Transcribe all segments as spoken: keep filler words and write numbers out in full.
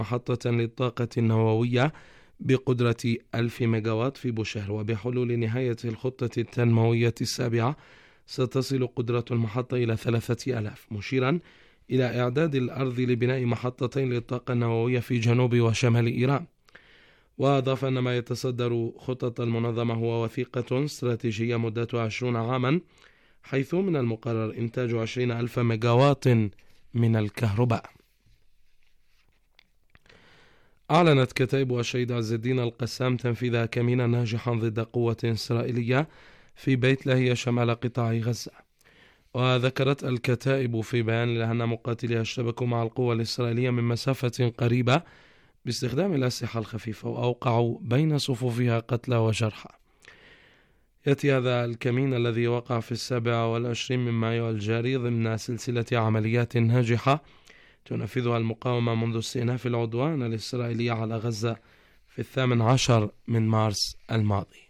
محطة للطاقة النووية بقدرة ألف ميجاوات في بوشهر، وبحلول نهاية الخطة التنموية السابعة ستصل قدرة المحطة إلى ثلاثة آلاف، مشيرا إلى إعداد الأرض لبناء محطتين للطاقة النووية في جنوب وشمال إيران. وأضاف أن ما يتصدر خطط المنظمة هو وثيقة استراتيجية مدتها عشرون عاما، حيث من المقرر إنتاج عشرين ألف ميجاوات من الكهرباء. أعلنت كتائب الشهيد عز الدين القسام تنفيذ كمينا ناجحا ضد قوة إسرائيلية في بيت لاهيا شمال قطاع غزة. وذكرت الكتائب في بيان لها أن مقاتليها اشتبكوا مع القوى الإسرائيلية من مسافة قريبة باستخدام الأسلحة الخفيفة، وأوقعوا بين صفوفها قتلى وجرحى. يأتي هذا الكمين الذي وقع في السابع والعشرين من مايو الجاري ضمن سلسلة عمليات ناجحة تنفذها المقاومة منذ استئناف العدوان الإسرائيلي على غزة في الثامن عشر من مارس الماضي.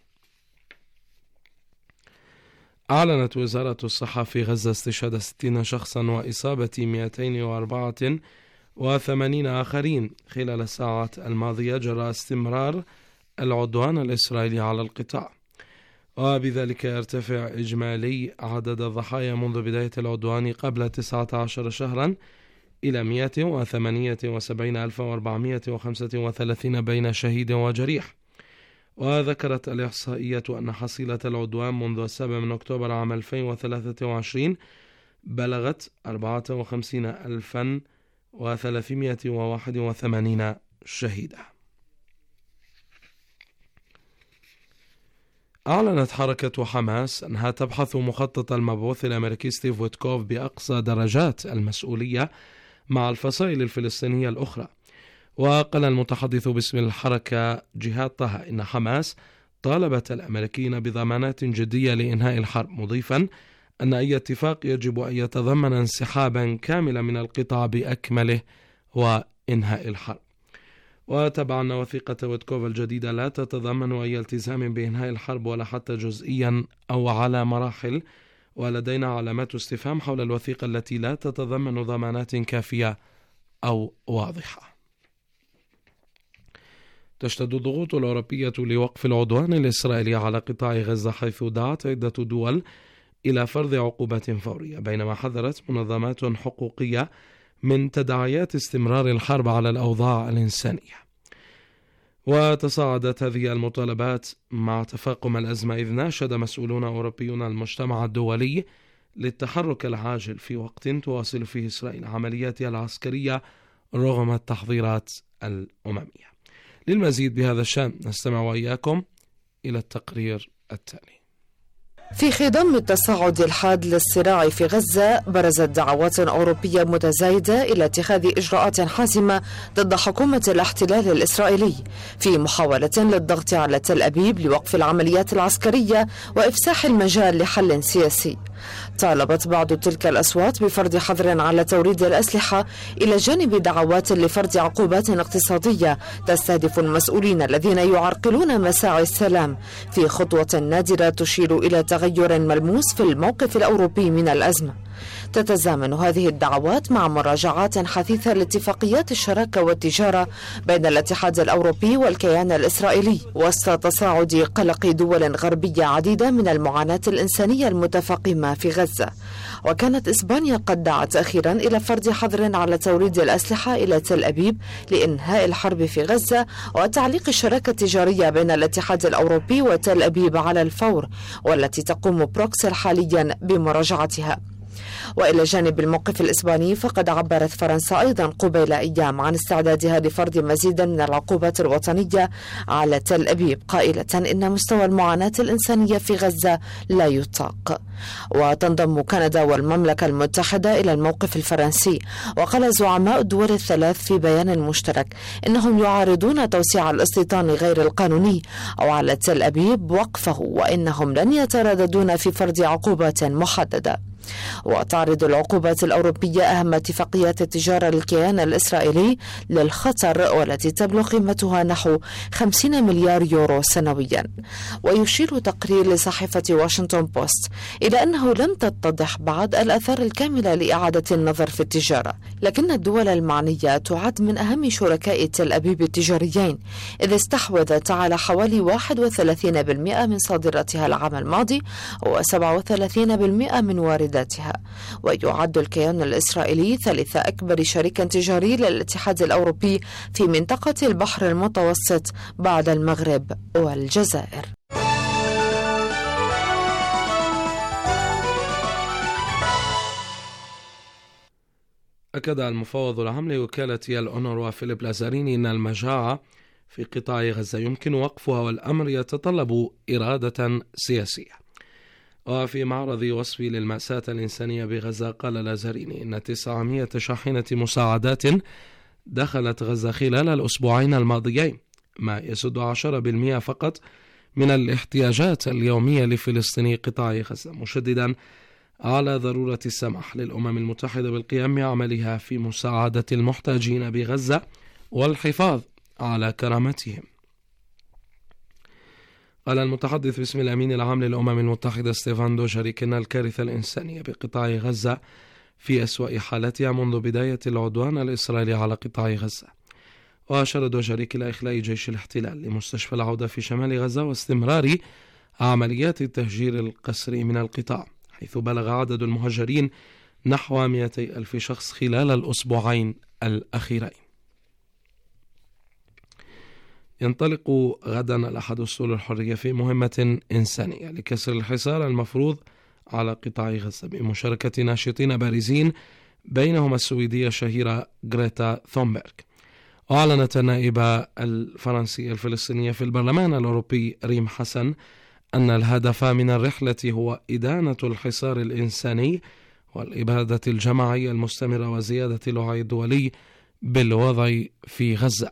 أعلنت وزارة الصحة في غزة استشهاد ستين شخصا وإصابة مئتين وأربعة وثمانين آخرين خلال الساعات الماضية جراء استمرار العدوان الإسرائيلي على القطاع، وبذلك يرتفع إجمالي عدد الضحايا منذ بداية العدوان قبل تسعة عشر شهرا إلى مئة وثمانية وسبعين ألف وأربعمئة وخمسة وثلاثين بين شهيد وجريح. وذكرت الإحصائية أن حصيلة العدوان منذ السابع من أكتوبر عام ألفين وثلاثة وعشرين بلغت أربعة وخمسين ألفا وثلاثمئة وواحد وثمانين شهيدا. أعلنت حركة حماس أنها تبحث مخطط المبعوث الأمريكي ستيف ويتكوف بأقصى درجات المسؤولية مع الفصائل الفلسطينية الأخرى. وقال المتحدث باسم الحركة جهاد طه إن حماس طالبت الأمريكيين بضمانات جدية لإنهاء الحرب، مضيفا أن أي اتفاق يجب أن يتضمن انسحابا كاملا من القطاع بأكمله وإنهاء الحرب. وتبع أن وثيقة ويتكوف الجديدة لا تتضمن أي التزام بإنهاء الحرب ولا حتى جزئيا أو على مراحل، ولدينا علامات استفهام حول الوثيقة التي لا تتضمن ضمانات كافية أو واضحة. تشتد الضغوط الأوروبية لوقف العدوان الإسرائيلي على قطاع غزة، حيث دعت عدة دول إلى فرض عقوبات فورية، بينما حذرت منظمات حقوقية من تداعيات استمرار الحرب على الأوضاع الإنسانية. وتصاعدت هذه المطالبات مع تفاقم الأزمة، إذ ناشد مسؤولون أوروبيون المجتمع الدولي للتحرك العاجل في وقت تواصل فيه إسرائيل عملياتها العسكرية رغم التحضيرات الأممية. للمزيد بهذا الشأن نستمع وإياكم إلى التقرير التالي. في خضم التصاعد الحاد للصراع في غزة، برزت دعوات أوروبية متزايدة إلى اتخاذ إجراءات حاسمة ضد حكومة الاحتلال الإسرائيلي في محاولة للضغط على تل أبيب لوقف العمليات العسكرية وإفساح المجال لحل سياسي. طالبت بعض تلك الأصوات بفرض حظر على توريد الأسلحة إلى جانب دعوات لفرض عقوبات اقتصادية تستهدف المسؤولين الذين يعرقلون مساعي السلام، في خطوة نادرة تشير إلى تغير ملموس في الموقف الأوروبي من الأزمة. تتزامن هذه الدعوات مع مراجعات حثيثة لاتفاقيات الشراكة والتجارة بين الاتحاد الأوروبي والكيان الإسرائيلي، وسط تصاعد قلق دول غربية عديدة من المعاناة الإنسانية المتفاقمة في غزة. وكانت إسبانيا قد دعت أخيرا إلى فرض حظر على توريد الأسلحة إلى تل أبيب لإنهاء الحرب في غزة وتعليق الشراكة التجارية بين الاتحاد الأوروبي وتل أبيب على الفور، والتي تقوم بروكسل حاليا بمراجعتها. وإلى جانب الموقف الإسباني، فقد عبرت فرنسا أيضا قبيل أيام عن استعدادها لفرض مزيد من العقوبات الوطنية على تل أبيب، قائلة إن مستوى المعاناة الإنسانية في غزة لا يطاق. وتنضم كندا والمملكة المتحدة إلى الموقف الفرنسي، وقال زعماء الدول الثلاث في بيان مشترك إنهم يعارضون توسيع الاستيطان غير القانوني أو على تل أبيب وقفه، وإنهم لن يترددون في فرض عقوبات محددة. وتعرض العقوبات الأوروبية أهم اتفاقيات التجارة للكيان الإسرائيلي للخطر، والتي تبلغ قيمتها نحو خمسين مليار يورو سنويا. ويشير تقرير لصحيفة واشنطن بوست إلى أنه لم تتضح بعد الآثار الكاملة لإعادة النظر في التجارة، لكن الدول المعنية تعد من أهم شركاء تل أبيب التجاريين، إذ استحوذت على حوالي واحد وثلاثين بالمئة من صادراتها العام الماضي وسبعة وثلاثين بالمئة من وارداتها. ويعد الكيان الإسرائيلي ثالث أكبر شريك تجاري للاتحاد الأوروبي في منطقة البحر المتوسط بعد المغرب والجزائر. أكد المفوض العام لوكالة الأونروا فيليب لازاريني أن المجاعة في قطاع غزة يمكن وقفها، والأمر يتطلب إرادة سياسية. وفي معرض وصف للمأساة الإنسانية بغزة، قال لازاريني إن تسعمائة شاحنة مساعدات دخلت غزة خلال الأسبوعين الماضيين، ما يسد عشرة بالمئة فقط من الاحتياجات اليومية لفلسطيني قطاع غزة، مشددا على ضرورة السماح للأمم المتحدة بالقيام بعملها في مساعدة المحتاجين بغزة والحفاظ على كرامتهم. قال المتحدث باسم الأمين العام للأمم المتحدة ستيفان دوجاريك إن الكارثة الإنسانية بقطاع غزة في أسوأ حالتها منذ بداية العدوان الإسرائيلي على قطاع غزة. وأشار دوجاريك إلى إخلاء جيش الاحتلال لمستشفى العودة في شمال غزة واستمرار عمليات التهجير القسري من القطاع، حيث بلغ عدد المهجرين نحو مئتي ألف شخص خلال الأسبوعين الأخيرين. ينطلق غدا الأحد أسطول الحرية في مهمة إنسانية لكسر الحصار المفروض على قطاع غزة بمشاركة ناشطين بارزين، بينهم السويدية الشهيرة غريتا ثونبرغ. وأعلنت النائبة الفرنسية الفلسطينية في البرلمان الأوروبي ريم حسن أن الهدف من الرحلة هو إدانة الحصار الإنساني والإبادة الجماعية المستمرة وزيادة الوعي الدولي بالوضع في غزة.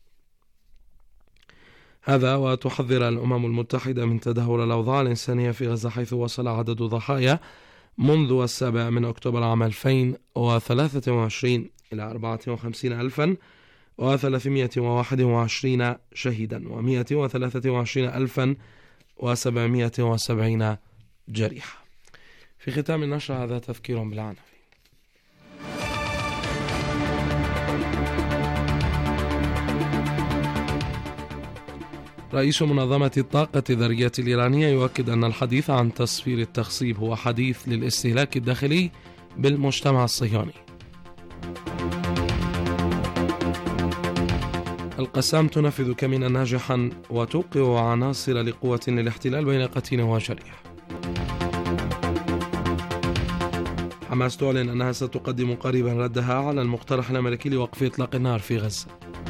هذا وتحذر الأمم المتحدة من تدهور الأوضاع الإنسانية في غزة، حيث وصل عدد ضحايا منذ السابع من أكتوبر عام ألفين وثلاثة وعشرين إلى أربعة وخمسين ألفا وثلاثمائة وواحد وعشرين شهيدا ومائة وثلاثة وعشرين ألفا وسبعمائة وسبعين جريحة. في ختام النشر هذا تذكير بالعناوين. رئيس منظمة الطاقة الذرية الإيرانية يؤكد أن الحديث عن تصفير التخصيب هو حديث للاستهلاك الداخلي بالمجتمع الصهيوني. القسام تنفذ كمينا ناجحا وتوقع عناصر لقوة للاحتلال بين قتيل وجريح. حماس تعلن أنها ستقدم قريبا ردها على المقترح الأمريكي لوقف إطلاق النار في غزة.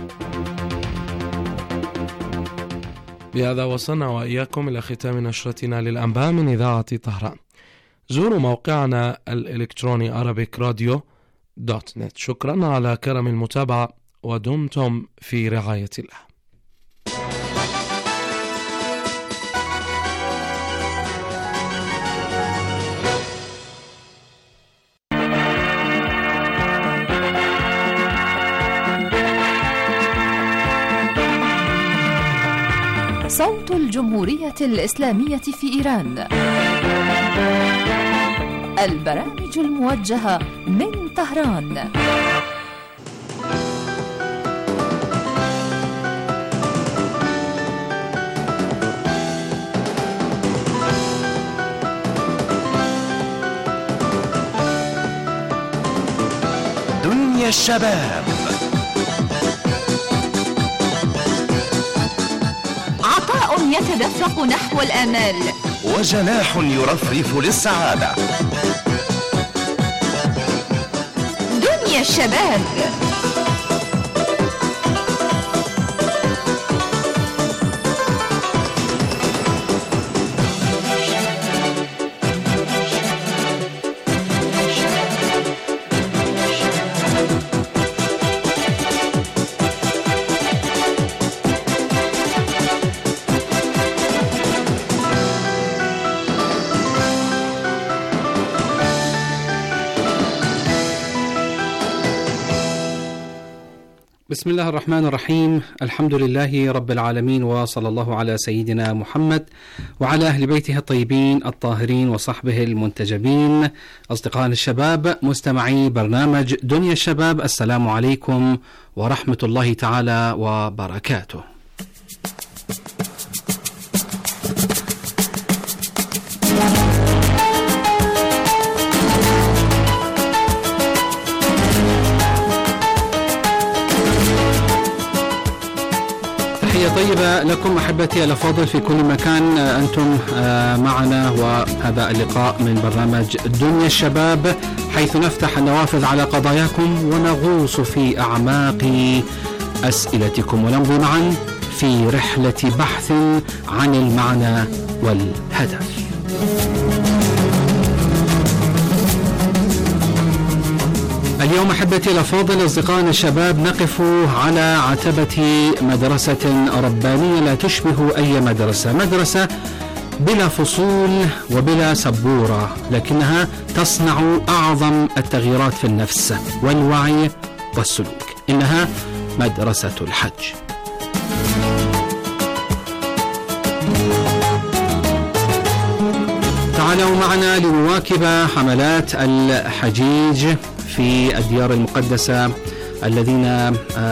بهذا وصلنا وإياكم إلى ختام نشرتنا للأنباء من إذاعة طهران. زوروا موقعنا الإلكتروني أرابيك راديو دوت نت. شكرا على كرم المتابعة ودمتم في رعاية الله. صوت الجمهورية الإسلامية في إيران، البرامج الموجهة من طهران. دنيا الشباب، عطاء يتدفق نحو الآمال، وجناح يرفرف للسعادة. دنيا الشباب. بسم الله الرحمن الرحيم. الحمد لله رب العالمين، وصلى الله على سيدنا محمد وعلى أهل بيته الطيبين الطاهرين وصحبه المنتجبين. أصدقائنا الشباب، مستمعي برنامج دنيا الشباب، السلام عليكم ورحمة الله تعالى وبركاته. طيبة لكم أحبتي الأفاضل في كل مكان أنتم معنا، وهذا اللقاء من برنامج دنيا الشباب، حيث نفتح النوافذ على قضاياكم ونغوص في أعماق أسئلتكم، ونمضي معا في رحلة بحث عن المعنى والهدف. اليوم أحبتي الأفاضل أصدقائنا الشباب نقف على عتبة مدرسة ربانية لا تشبه أي مدرسة، مدرسة بلا فصول وبلا سبورة، لكنها تصنع أعظم التغييرات في النفس والوعي والسلوك. إنها مدرسة الحج. تعالوا معنا لنواكب حملات الحجيج في الديار المقدسة الذين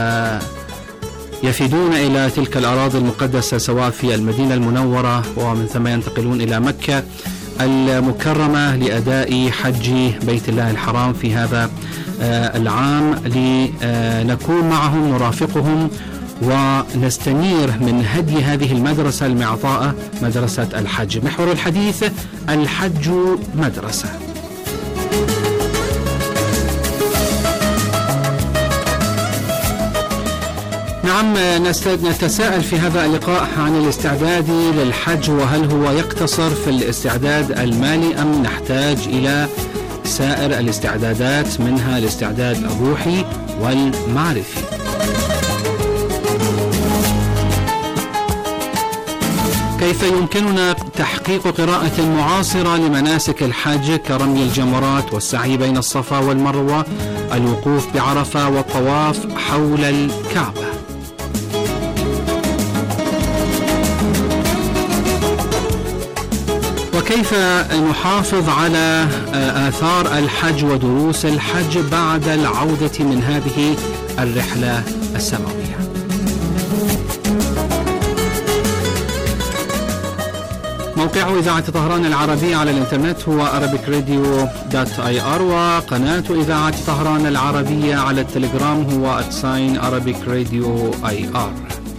يفيدون إلى تلك الأراضي المقدسة، سواء في المدينة المنورة ومن ثم ينتقلون إلى مكة المكرمة لأداء حج بيت الله الحرام في هذا العام، لنكون معهم نرافقهم ونستنير من هدي هذه المدرسة المعطاءة، مدرسة الحج. محور الحديث: الحج مدرسة. نعم، نتساءل في هذا اللقاء عن الاستعداد للحج، وهل هو يقتصر في الاستعداد المالي أم نحتاج إلى سائر الاستعدادات، منها الاستعداد الروحي والمعرفي. كيف يمكننا تحقيق قراءة معاصرة لمناسك الحج كرمي الجمرات والسعي بين الصفا والمروة، الوقوف بعرفة والطواف حول الكعبة. وكيف نحافظ على آثار الحج ودروس الحج بعد العودة من هذه الرحلة السماوية. موقع إذاعة طهران العربية على الإنترنت هو arabic radio dot i r، وقناة إذاعة طهران العربية على التليجرام هو at sign arabic radio i r.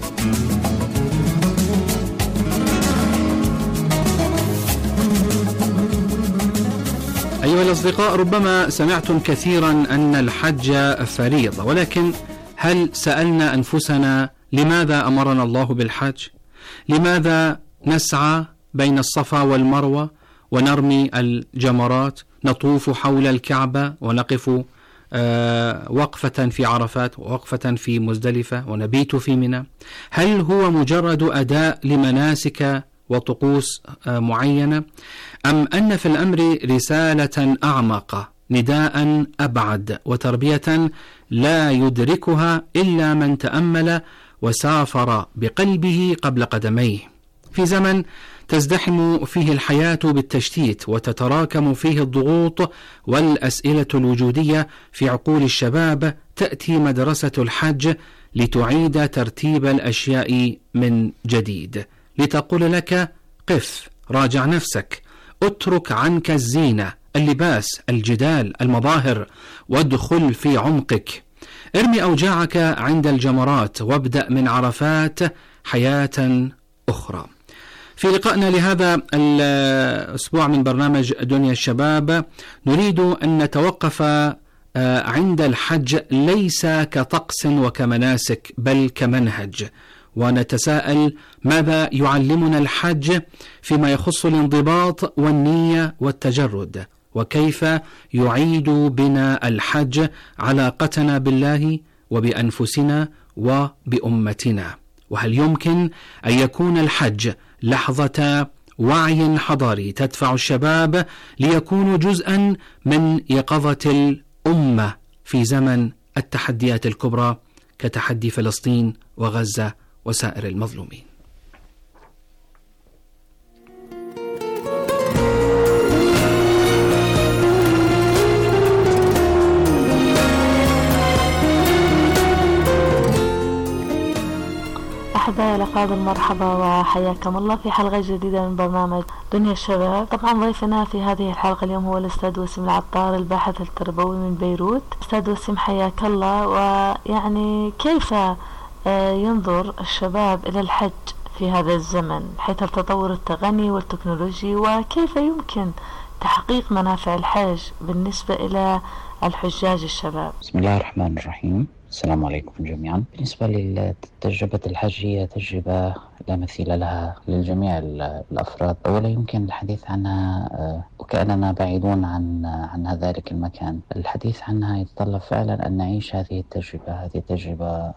أيها الأصدقاء، ربما سمعتم كثيرا أن الحج فريضة، ولكن هل سألنا أنفسنا لماذا أمرنا الله بالحج؟ لماذا نسعى بين الصفا والمروة ونرمي الجمرات، نطوف حول الكعبة ونقف آه وقفة في عرفات ووقفة في مزدلفة ونبيت في منى؟ هل هو مجرد أداء لمناسك وطقوس آه معينة، أم أن في الأمر رسالة أعمق، نداء أبعد، وتربية لا يدركها إلا من تأمل وسافر بقلبه قبل قدميه؟ في زمن تزدحم فيه الحياة بالتشتيت وتتراكم فيه الضغوط والأسئلة الوجودية في عقول الشباب، تأتي مدرسة الحج لتعيد ترتيب الأشياء من جديد، لتقول لك: قف، راجع نفسك، اترك عنك الزينة، اللباس، الجدال، المظاهر، وادخل في عمقك، ارمي أوجاعك عند الجمرات، وابدأ من عرفات حياة أخرى. في لقائنا لهذا الأسبوع من برنامج دنيا الشباب نريد أن نتوقف عند الحج ليس كطقس وكمناسك، بل كمنهج، ونتساءل ماذا يعلمنا الحج فيما يخص الانضباط والنية والتجرد، وكيف يعيد بنا الحج علاقتنا بالله وبأنفسنا وبأمتنا، وهل يمكن أن يكون الحج لحظة وعي حضاري تدفع الشباب ليكونوا جزءا من يقظة الأمة في زمن التحديات الكبرى كتحدي فلسطين وغزة وسائر المظلومين. أحبائي الأفاضل، المرحبا وحياكم الله في حلقة جديدة من برنامج دنيا الشباب. طبعا ضيفنا في هذه الحلقة اليوم هو الأستاذ وسيم العطار، الباحث التربوي من بيروت. أستاذ وسيم حياك الله. ويعني كيف ينظر الشباب إلى الحج في هذا الزمن حيث التطور التقني والتكنولوجي، وكيف يمكن تحقيق منافع الحج بالنسبة إلى الحجاج الشباب؟ بسم الله الرحمن الرحيم. السلام عليكم جميعا. بالنسبة لتجربة الحج هي تجربة لا مثيل لها للجميع الأفراد، ولا يمكن الحديث عنها وكأننا بعيدون عن عن ذلك المكان. الحديث عنها يتطلب فعلا أن نعيش هذه التجربة هذه التجربة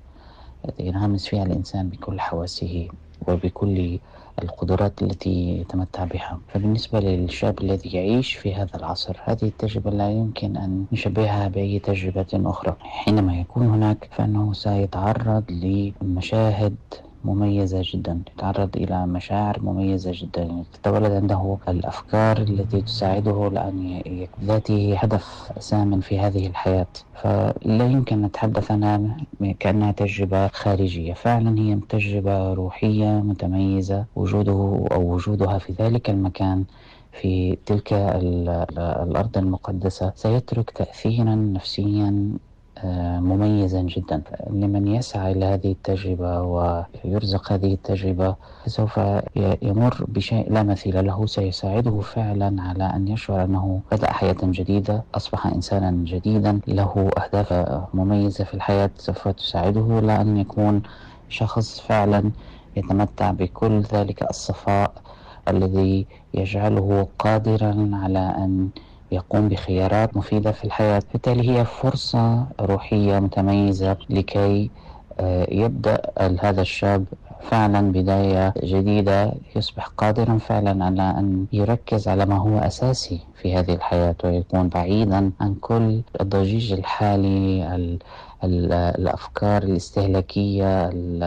ينغمس فيها الإنسان بكل حواسه وبكل القدرات التي يتمتع بها. فبالنسبة للشاب الذي يعيش في هذا العصر، هذه التجربة لا يمكن أن نشبهها بأي تجربة أخرى. حينما يكون هناك فإنه سيتعرض لمشاهد مميزة جدا، يتعرض إلى مشاعر مميزة جدا، تتولد عنده الأفكار التي تساعده لأن ذاته هدف سامٍ في هذه الحياة. فلا يمكن أن نتحدث عنها كأنها تجربة خارجية، فعلا هي تجربة روحية متميزة. وجوده أو وجودها في ذلك المكان في تلك الأرض المقدسة سيترك تأثيرا نفسيا مميزا جدا. لمن يسعى إلى هذه التجربة ويرزق هذه التجربة سوف يمر بشيء لا مثيل له، سيساعده فعلا على أن يشعر أنه بدأ حياة جديدة، أصبح إنسانا جديدا، له أهداف مميزة في الحياة سوف تساعده لأن يكون شخص فعلا يتمتع بكل ذلك الصفاء الذي يجعله قادرا على أن يقوم بخيارات مفيدة في الحياة. بالتالي هي فرصة روحية متميزة لكي يبدأ هذا الشاب فعلا بداية جديدة، يصبح قادرا فعلا على أن يركز على ما هو أساسي في هذه الحياة، ويكون بعيدا عن كل الضجيج الحالي، الأفكار الاستهلاكية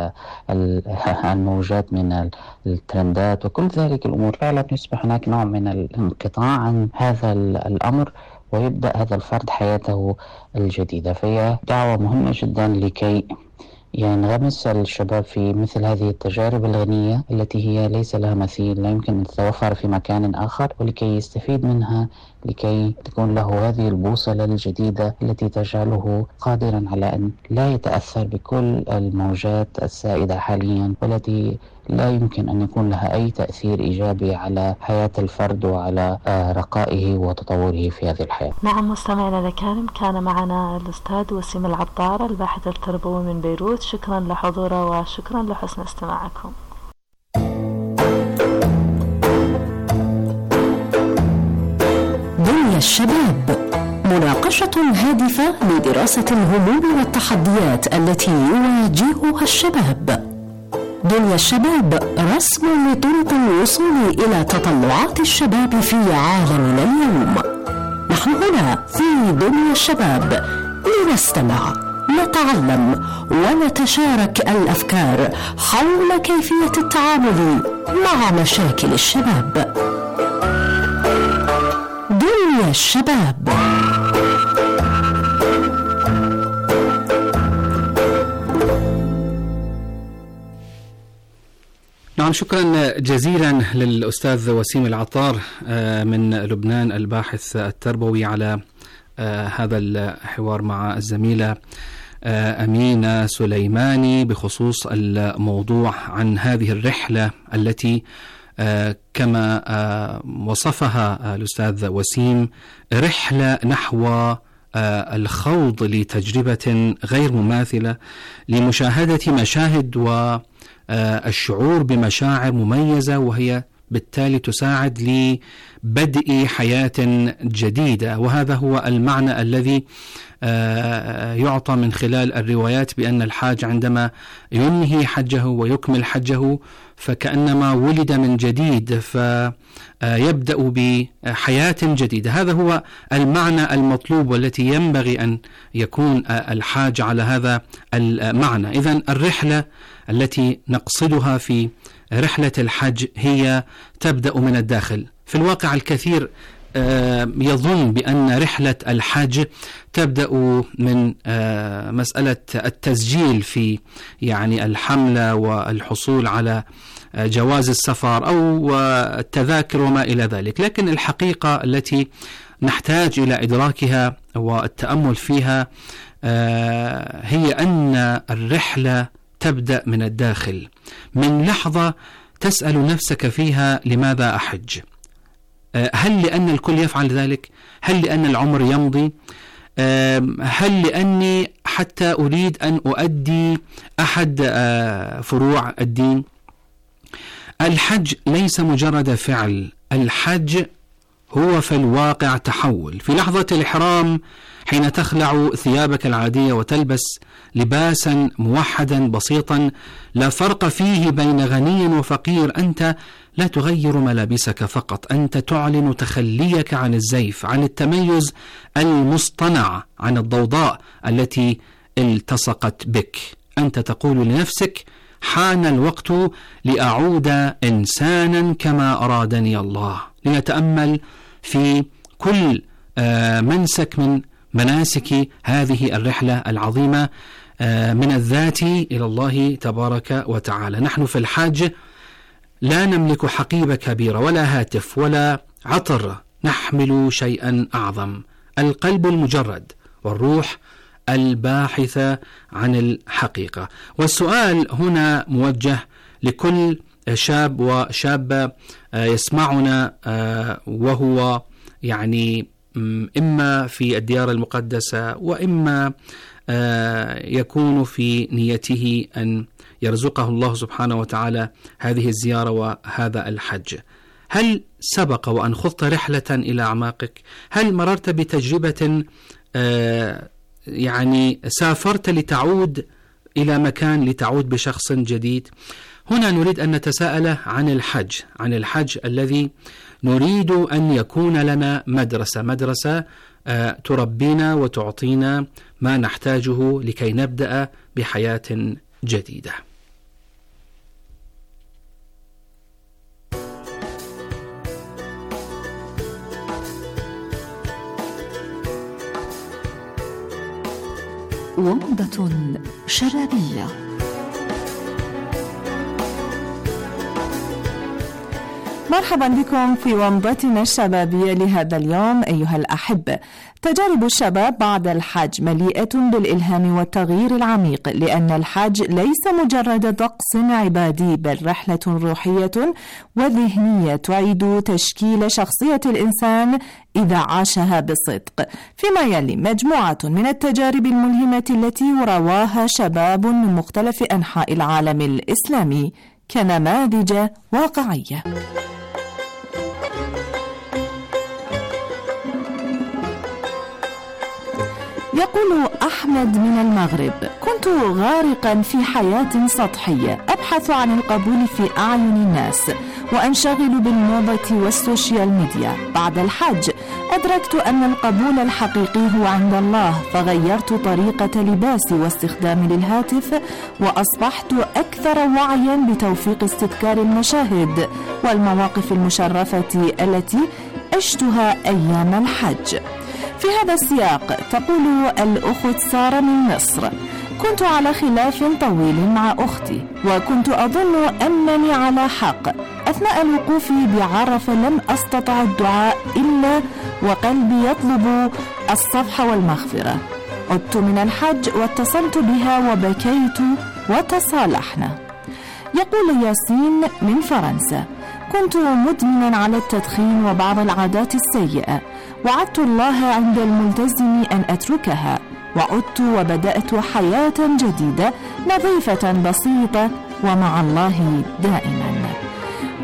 الموجات من الترندات وكل ذلك الأمور. فعلا يصبح هناك نوع من الانقطاع عن هذا الأمر، ويبدأ هذا الفرد حياته الجديدة. فهي دعوة مهمة جدا لكي ينغمس الشباب في مثل هذه التجارب الغنية التي هي ليس لها مثيل، لا يمكن أن تتوفر في مكان آخر، ولكي يستفيد منها، لكي تكون له هذه البوصلة الجديدة التي تجعله قادرا على أن لا يتأثر بكل الموجات السائدة حاليا، والتي لا يمكن أن يكون لها أي تأثير إيجابي على حياة الفرد وعلى رقائه وتطوره في هذه الحياة. نعم مستمعينا الكرام، كان معنا الأستاذ وسيم العطار، الباحث التربوي من بيروت. شكرا لحضوره وشكرا لحسن استماعكم. دنيا الشباب، مناقشة هادفة لدراسة الهموم والتحديات التي يواجهها الشباب. دنيا الشباب رسم لطرق الوصول إلى تطلعات الشباب في عالمنا اليوم. نحن هنا في دنيا الشباب لنستمع، نتعلم ونتشارك الأفكار حول كيفية التعامل مع مشاكل الشباب. دنيا الشباب. نعم، شكرا جزيلا للأستاذ وسيم العطار من لبنان، الباحث التربوي، على هذا الحوار مع الزميلة أمينة سليماني بخصوص الموضوع عن هذه الرحلة التي كما وصفها الأستاذ وسيم رحلة نحو الخوض لتجربة غير مماثلة لمشاهدة مشاهد والشعور بمشاعر مميزة، وهي بالتالي تساعد لبدء حياة جديدة. وهذا هو المعنى الذي يعطى من خلال الروايات بأن الحاج عندما ينهي حجه ويكمل حجه فكأنما ولد من جديد، فيبدأ بحياة جديدة. هذا هو المعنى المطلوب والتي ينبغي أن يكون الحاج على هذا المعنى. إذن الرحلة التي نقصدها في رحلة الحج هي تبدأ من الداخل. في الواقع الكثير يظن بأن رحلة الحج تبدأ من مسألة التسجيل في يعني الحملة والحصول على جواز السفر أو التذاكر وما إلى ذلك، لكن الحقيقة التي نحتاج إلى إدراكها والتأمل فيها هي أن الرحلة تبدأ من الداخل، من لحظة تسأل نفسك فيها لماذا أحج؟ هل لأن الكل يفعل ذلك؟ هل لأن العمر يمضي؟ هل لأني حتى أريد أن أؤدي أحد فروع الدين؟ الحج ليس مجرد فعل، الحج هو في الواقع تحول. في لحظة الإحرام حين تخلع ثيابك العادية وتلبس لباسا موحدا بسيطا لا فرق فيه بين غني وفقير، أنت لا تغير ملابسك فقط، أنت تعلن تخليك عن الزيف، عن التميز المصطنع، عن الضوضاء التي التصقت بك. أنت تقول لنفسك حان الوقت لأعود إنسانا كما أرادني الله. لنتأمل في كل منسك من مناسك هذه الرحلة العظيمة من الذات إلى الله تبارك وتعالى. نحن في الحج لا نملك حقيبة كبيرة ولا هاتف ولا عطر، نحمل شيئا أعظم، القلب المجرد والروح الباحثة عن الحقيقة. والسؤال هنا موجه لكل شاب وشابة يسمعنا وهو يعني إما في الديار المقدسة وإما يكون في نيته أن يرزقه الله سبحانه وتعالى هذه الزيارة وهذا الحج. هل سبق وأن خضت رحلة إلى أعماقك؟ هل مررت بتجربة يعني سافرت لتعود إلى مكان، لتعود بشخص جديد؟ هنا نريد أن نتساءل عن الحج، عن الحج الذي نريد أن يكون لنا مدرسة، مدرسة تربينا وتعطينا ما نحتاجه لكي نبدأ بحياة جديدة. ومضة شبابية. مرحبا بكم في ومضتنا الشبابية لهذا اليوم أيها الأحبة. تجارب الشباب بعد الحج مليئة بالإلهام والتغيير العميق، لأن الحج ليس مجرد طقس عبادي بل رحلة روحية وذهنية تعيد تشكيل شخصية الإنسان إذا عاشها بصدق. فيما يلي مجموعة من التجارب الملهمة التي رواها شباب من مختلف أنحاء العالم الإسلامي كنماذج واقعية. يقول أحمد من المغرب: كنت غارقا في حياة سطحية أبحث عن القبول في أعين الناس وأنشغل بالموضة والسوشيال ميديا. بعد الحج أدركت أن القبول الحقيقي هو عند الله، فغيرت طريقة لباسي واستخدامي للهاتف، وأصبحت أكثر وعيا بتوفيق استذكار المشاهد والمواقف المشرفة التي عشتها أيام الحج. في هذا السياق تقول الأخت سارة من مصر: كنت على خلاف طويل مع أختي، وكنت أظن أنني على حق. أثناء الوقوف بعرفة لم أستطع الدعاء إلا وقلبي يطلب الصفح والمغفرة. عدت من الحج واتصلت بها وبكيت وتصالحنا. يقول ياسين من فرنسا: كنت مدمنا على التدخين وبعض العادات السيئة، وعدت الله عند الملتزم أن أتركها، وعدت وبدأت حياة جديدة نظيفة بسيطة ومع الله دائما.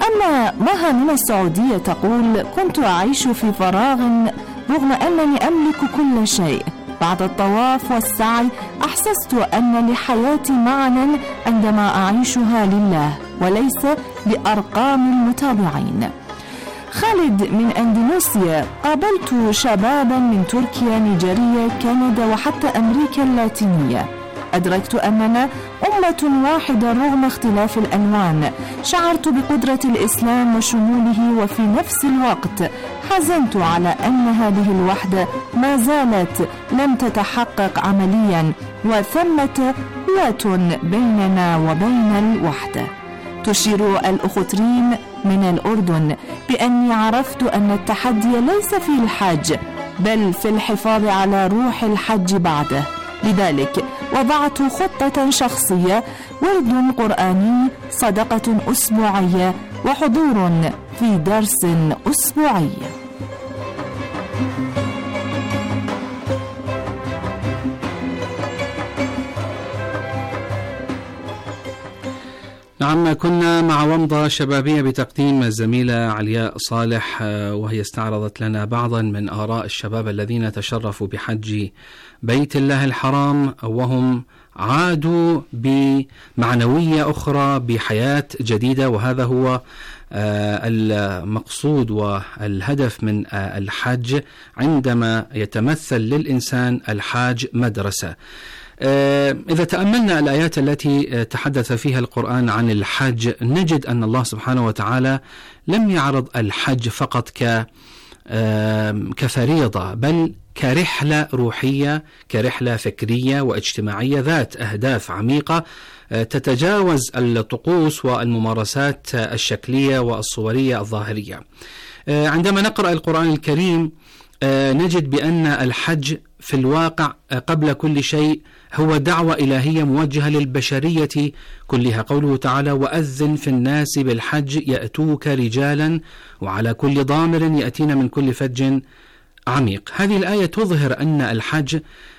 أما مها من السعودية تقول: كنت أعيش في فراغ رغم أنني أملك كل شيء. بعد الطواف والسعي أحسست أن لحياتي معنى عندما أعيشها لله وليس لأرقام المتابعين. خالد من أندونيسيا: قابلت شبابا من تركيا، نيجيريا، كندا وحتى أمريكا اللاتينية. أدركت أننا أمة واحدة رغم اختلاف الألوان. شعرت بقدرة الإسلام وشموله، وفي نفس الوقت حزنت على أن هذه الوحدة ما زالت لم تتحقق عمليا، وثمة قوة بيننا وبين الوحدة. تشير الأخت ريم من الأردن بأني عرفت أن التحدي ليس في الحج بل في الحفاظ على روح الحج بعده. لذلك وضعت خطة شخصية: ورد قرآني، صدقة أسبوعية، وحضور في درس أسبوعي. نعم، كنا مع ومضة شبابية بتقديم الزميلة علياء صالح، وهي استعرضت لنا بعضا من آراء الشباب الذين تشرفوا بحج بيت الله الحرام، وهم عادوا بمعنوية أخرى، بحياة جديدة. وهذا هو المقصود والهدف من الحج، عندما يتمثل للإنسان الحاج مدرسة. إذا تأملنا الآيات التي تحدث فيها القرآن عن الحج، نجد أن الله سبحانه وتعالى لم يعرض الحج فقط ك كفريضة، بل كرحلة روحية، كرحلة فكرية واجتماعية ذات أهداف عميقة تتجاوز الطقوس والممارسات الشكلية والصورية الظاهرية. عندما نقرأ القرآن الكريم نجد بأن الحج في الواقع قبل كل شيء هو دعوة إلهية موجهة للبشرية كلها. قوله تعالى: وأذن في الناس بالحج يأتوك رجالا وعلى كل ضامر يأتين من كل فج عميق. هذه الآية تظهر أن الحج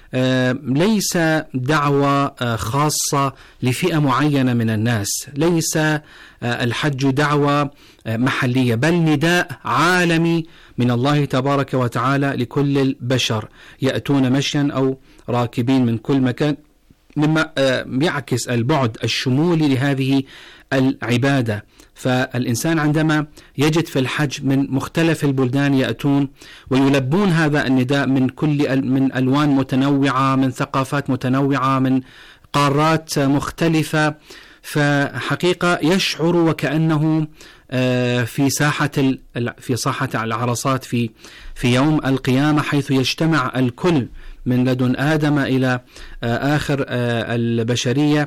ليس دعوة خاصة لفئة معينة من الناس، ليس الحج دعوة محلية، بل نداء عالمي من الله تبارك وتعالى لكل البشر، يأتون مشيا أو راكبين من كل مكان، مما يعكس البعد الشمولي لهذه العبادة. فالإنسان عندما يجد في الحج من مختلف البلدان يأتون ويلبون هذا النداء من كل من ألوان متنوعة، من ثقافات متنوعة، من قارات مختلفة، فحقيقة يشعر وكأنه في ساحة في ساحة العرصات في في يوم القيامة، حيث يجتمع الكل من لدن آدم إلى آخر البشرية،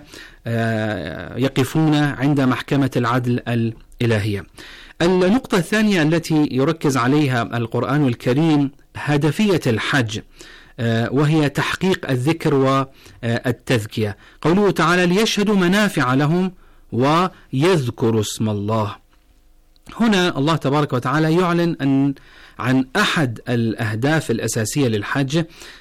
يقفون عند محكمة العدل الإلهية. النقطة الثانية التي يركز عليها القرآن الكريم هدفية الحج، وهي تحقيق الذكر والتذكية. قوله تعالى: ليشهدوا منافع لهم ويذكروا اسم الله. هنا الله تبارك وتعالى يعلن أن عن أحد الأهداف الأساسية للحج،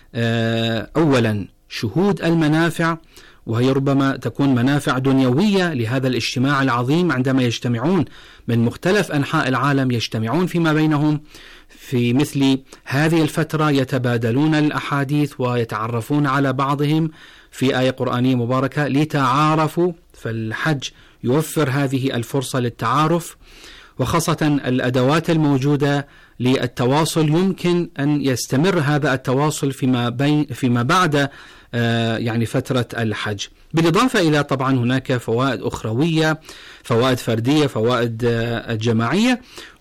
أولا شهود المنافع، وهي ربما تكون منافع دنيوية لهذا الاجتماع العظيم، عندما يجتمعون من مختلف أنحاء العالم، يجتمعون فيما بينهم في مثل هذه الفترة، يتبادلون الأحاديث ويتعرفون على بعضهم في آية قرآنية مباركة لتعارفوا. فالحج يوفر هذه الفرصة للتعارف، وخاصة الأدوات الموجودة للتواصل يمكن أن يستمر هذا التواصل فيما بين فيما بعد يعني فترة الحج. بالإضافة إلى طبعا هناك فوائد أخروية، فوائد فردية، فوائد جماعية.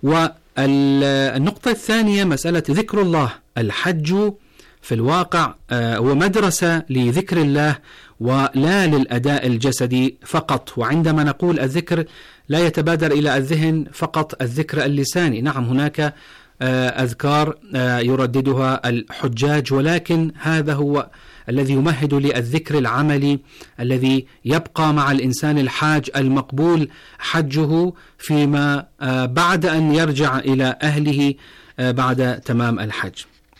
والنقطة الثانية مسألة ذكر الله. الحج في الواقع هو مدرسة لذكر الله ولا للأداء الجسدي فقط. وعندما نقول الذكر لا يتبادر إلى الذهن فقط الذكر اللساني، نعم هناك أذكار يرددها الحجاج، ولكن هذا هو الذي يمهد للذكر العملي الذي يبقى مع الإنسان الحاج المقبول حجه فيما بعد أن يرجع إلى أهله بعد تمام الحج.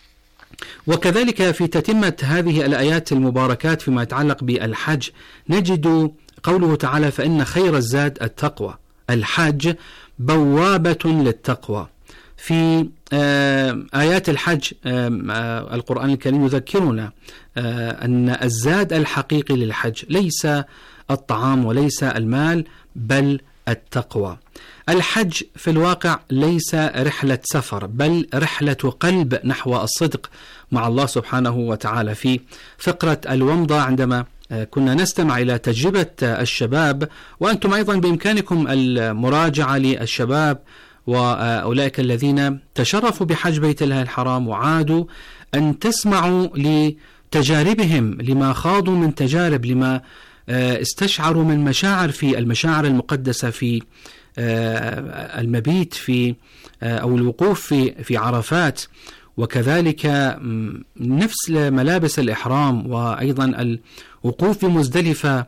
وكذلك في تتمة هذه الآيات المباركات فيما يتعلق بالحج نجد قوله تعالى: فإن خير الزاد التقوى. الحج بوابة للتقوى. في آيات الحج القرآن الكريم يذكرنا أن الزاد الحقيقي للحج ليس الطعام وليس المال بل التقوى. الحج في الواقع ليس رحلة سفر بل رحلة قلب نحو الصدق مع الله سبحانه وتعالى. في فقرة الومضة عندما كنا نستمع إلى تجربة الشباب، وأنتم أيضا بإمكانكم المراجعة للشباب وأولئك الذين تشرفوا بحج بيت الله الحرام وعادوا، أن تسمعوا لتجاربهم، لما خاضوا من تجارب، لما استشعروا من مشاعر في المشاعر المقدسة في المبيت في أو الوقوف في في عرفات، وكذلك نفس ملابس الإحرام، وأيضا الوقوف بمزدلفة.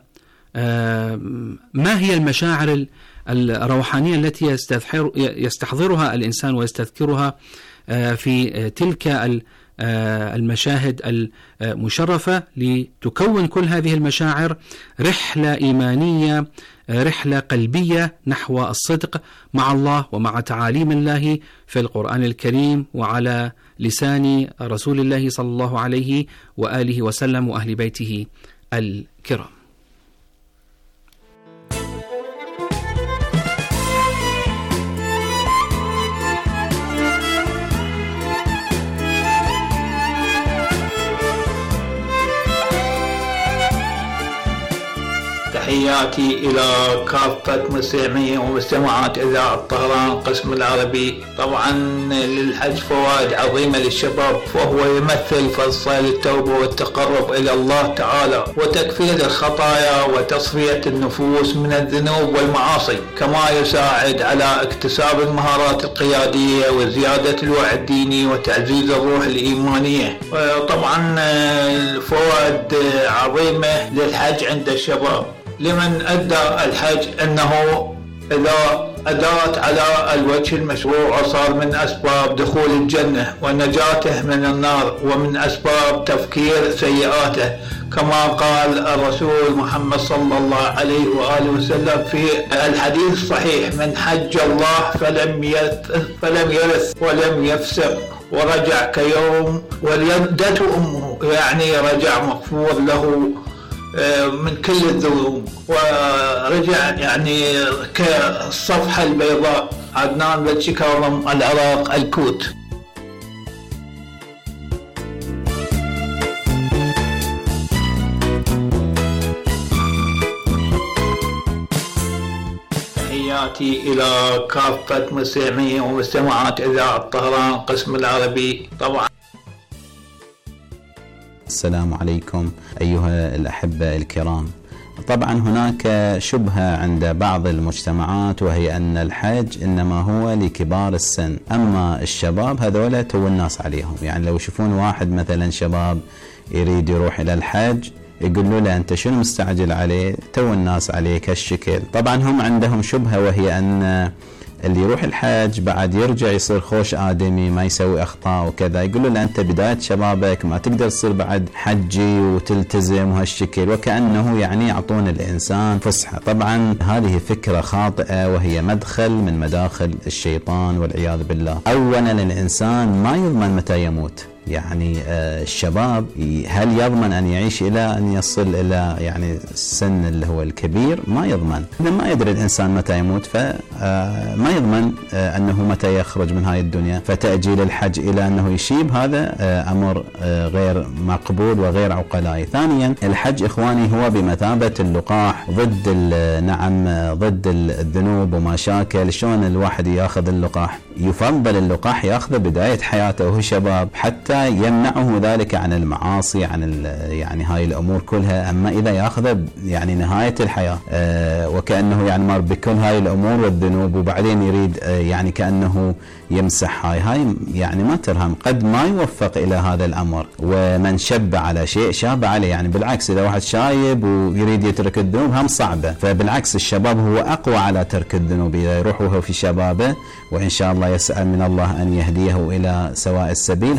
ما هي المشاعر الروحانية التي يستحضر يستحضرها الإنسان ويستذكرها في تلك المشاهد المشرفة، لتكون كل هذه المشاعر رحلة إيمانية، رحلة قلبية نحو الصدق مع الله ومع تعاليم الله في القرآن الكريم وعلى لسان رسول الله صلى الله عليه وآله وسلم وأهل بيته الكرام. تحياتي إلى كافة مستمعي ومستمعات إذاعة طهران قسم العربي. طبعا للحج فوائد عظيمة للشباب، وهو يمثل فرصة للتوبة والتقرب إلى الله تعالى وتكفير الخطايا وتصفية النفوس من الذنوب والمعاصي، كما يساعد على اكتساب المهارات القيادية وزيادة الوعي الديني وتعزيز الروح الإيمانية. طبعا الفوائد عظيمة للحج عند الشباب. لمن أدى الحج أنه إذا أدارت على الوجه المشروع صار من أسباب دخول الجنة ونجاته من النار ومن أسباب تفكير سيئاته، كما قال الرسول محمد صلى الله عليه وآله وسلم في الحديث الصحيح: من حج الله فلم فلم يرث ولم يفسق ورجع كيوم ولدته أمه، يعني رجع مغفور له من كل الذنوب ورجع يعني كالصفحة البيضاء. عدنان بلشي كاظم، العراق، الكوت. تحياتي إلى كافة مستمعي ومستمعات إذاعة طهران قسم العربي. طبعا السلام عليكم أيها الأحبة الكرام. طبعا هناك شبهة عند بعض المجتمعات، وهي أن الحج إنما هو لكبار السن، أما الشباب هذولا تو الناس عليهم. يعني لو يشوفون واحد مثلا شباب يريد يروح إلى الحج يقولوا له أنت شنو مستعجل عليه، تو الناس عليك هالشكل. طبعا هم عندهم شبهة، وهي أن اللي يروح الحج بعد يرجع يصير خوش آدمي، ما يسوي أخطاء وكذا. يقولوا له أنت بداية شبابك ما تقدر تصير بعد حجي وتلتزم وهالشكل، وكأنه يعني يعطون الإنسان فسحة. طبعا هذه فكرة خاطئة، وهي مدخل من مداخل الشيطان والعياذ بالله. أولا الإنسان ما يضمن متى يموت، يعني الشباب هل يضمن أن يعيش إلى أن يصل إلى يعني السن اللي هو الكبير؟ ما يضمن. إذا ما يدري الإنسان متى يموت فما يضمن أنه متى يخرج من هاي الدنيا، فتأجيل الحج إلى أنه يشيب هذا أمر غير مقبول وغير عقلائي. ثانيا الحج إخواني هو بمثابة اللقاح ضد نعم ضد الذنوب ومشاكل. شلون الواحد ياخذ اللقاح؟ يفضل اللقاح ياخذه بداية حياته وهو شباب حتى يمنعه ذلك عن المعاصي، عن يعني هاي الأمور كلها. أما إذا ياخذه يعني نهاية الحياة آه وكأنه يعني مر بكل هاي الأمور والذنوب، وبعدين يريد آه يعني كأنه يمسح هاي هاي يعني ما ترهم، قد ما يوفق إلى هذا الأمر. ومن شب على شيء شاب عليه، يعني بالعكس إذا واحد شايب ويريد يترك الذنوب هم صعبة، فبالعكس الشباب هو أقوى على ترك الذنوب إذا يروح وهو في شبابه، وإن شاء الله يسأل من الله أن يهديه إلى سواء السبيل، هذا أفضل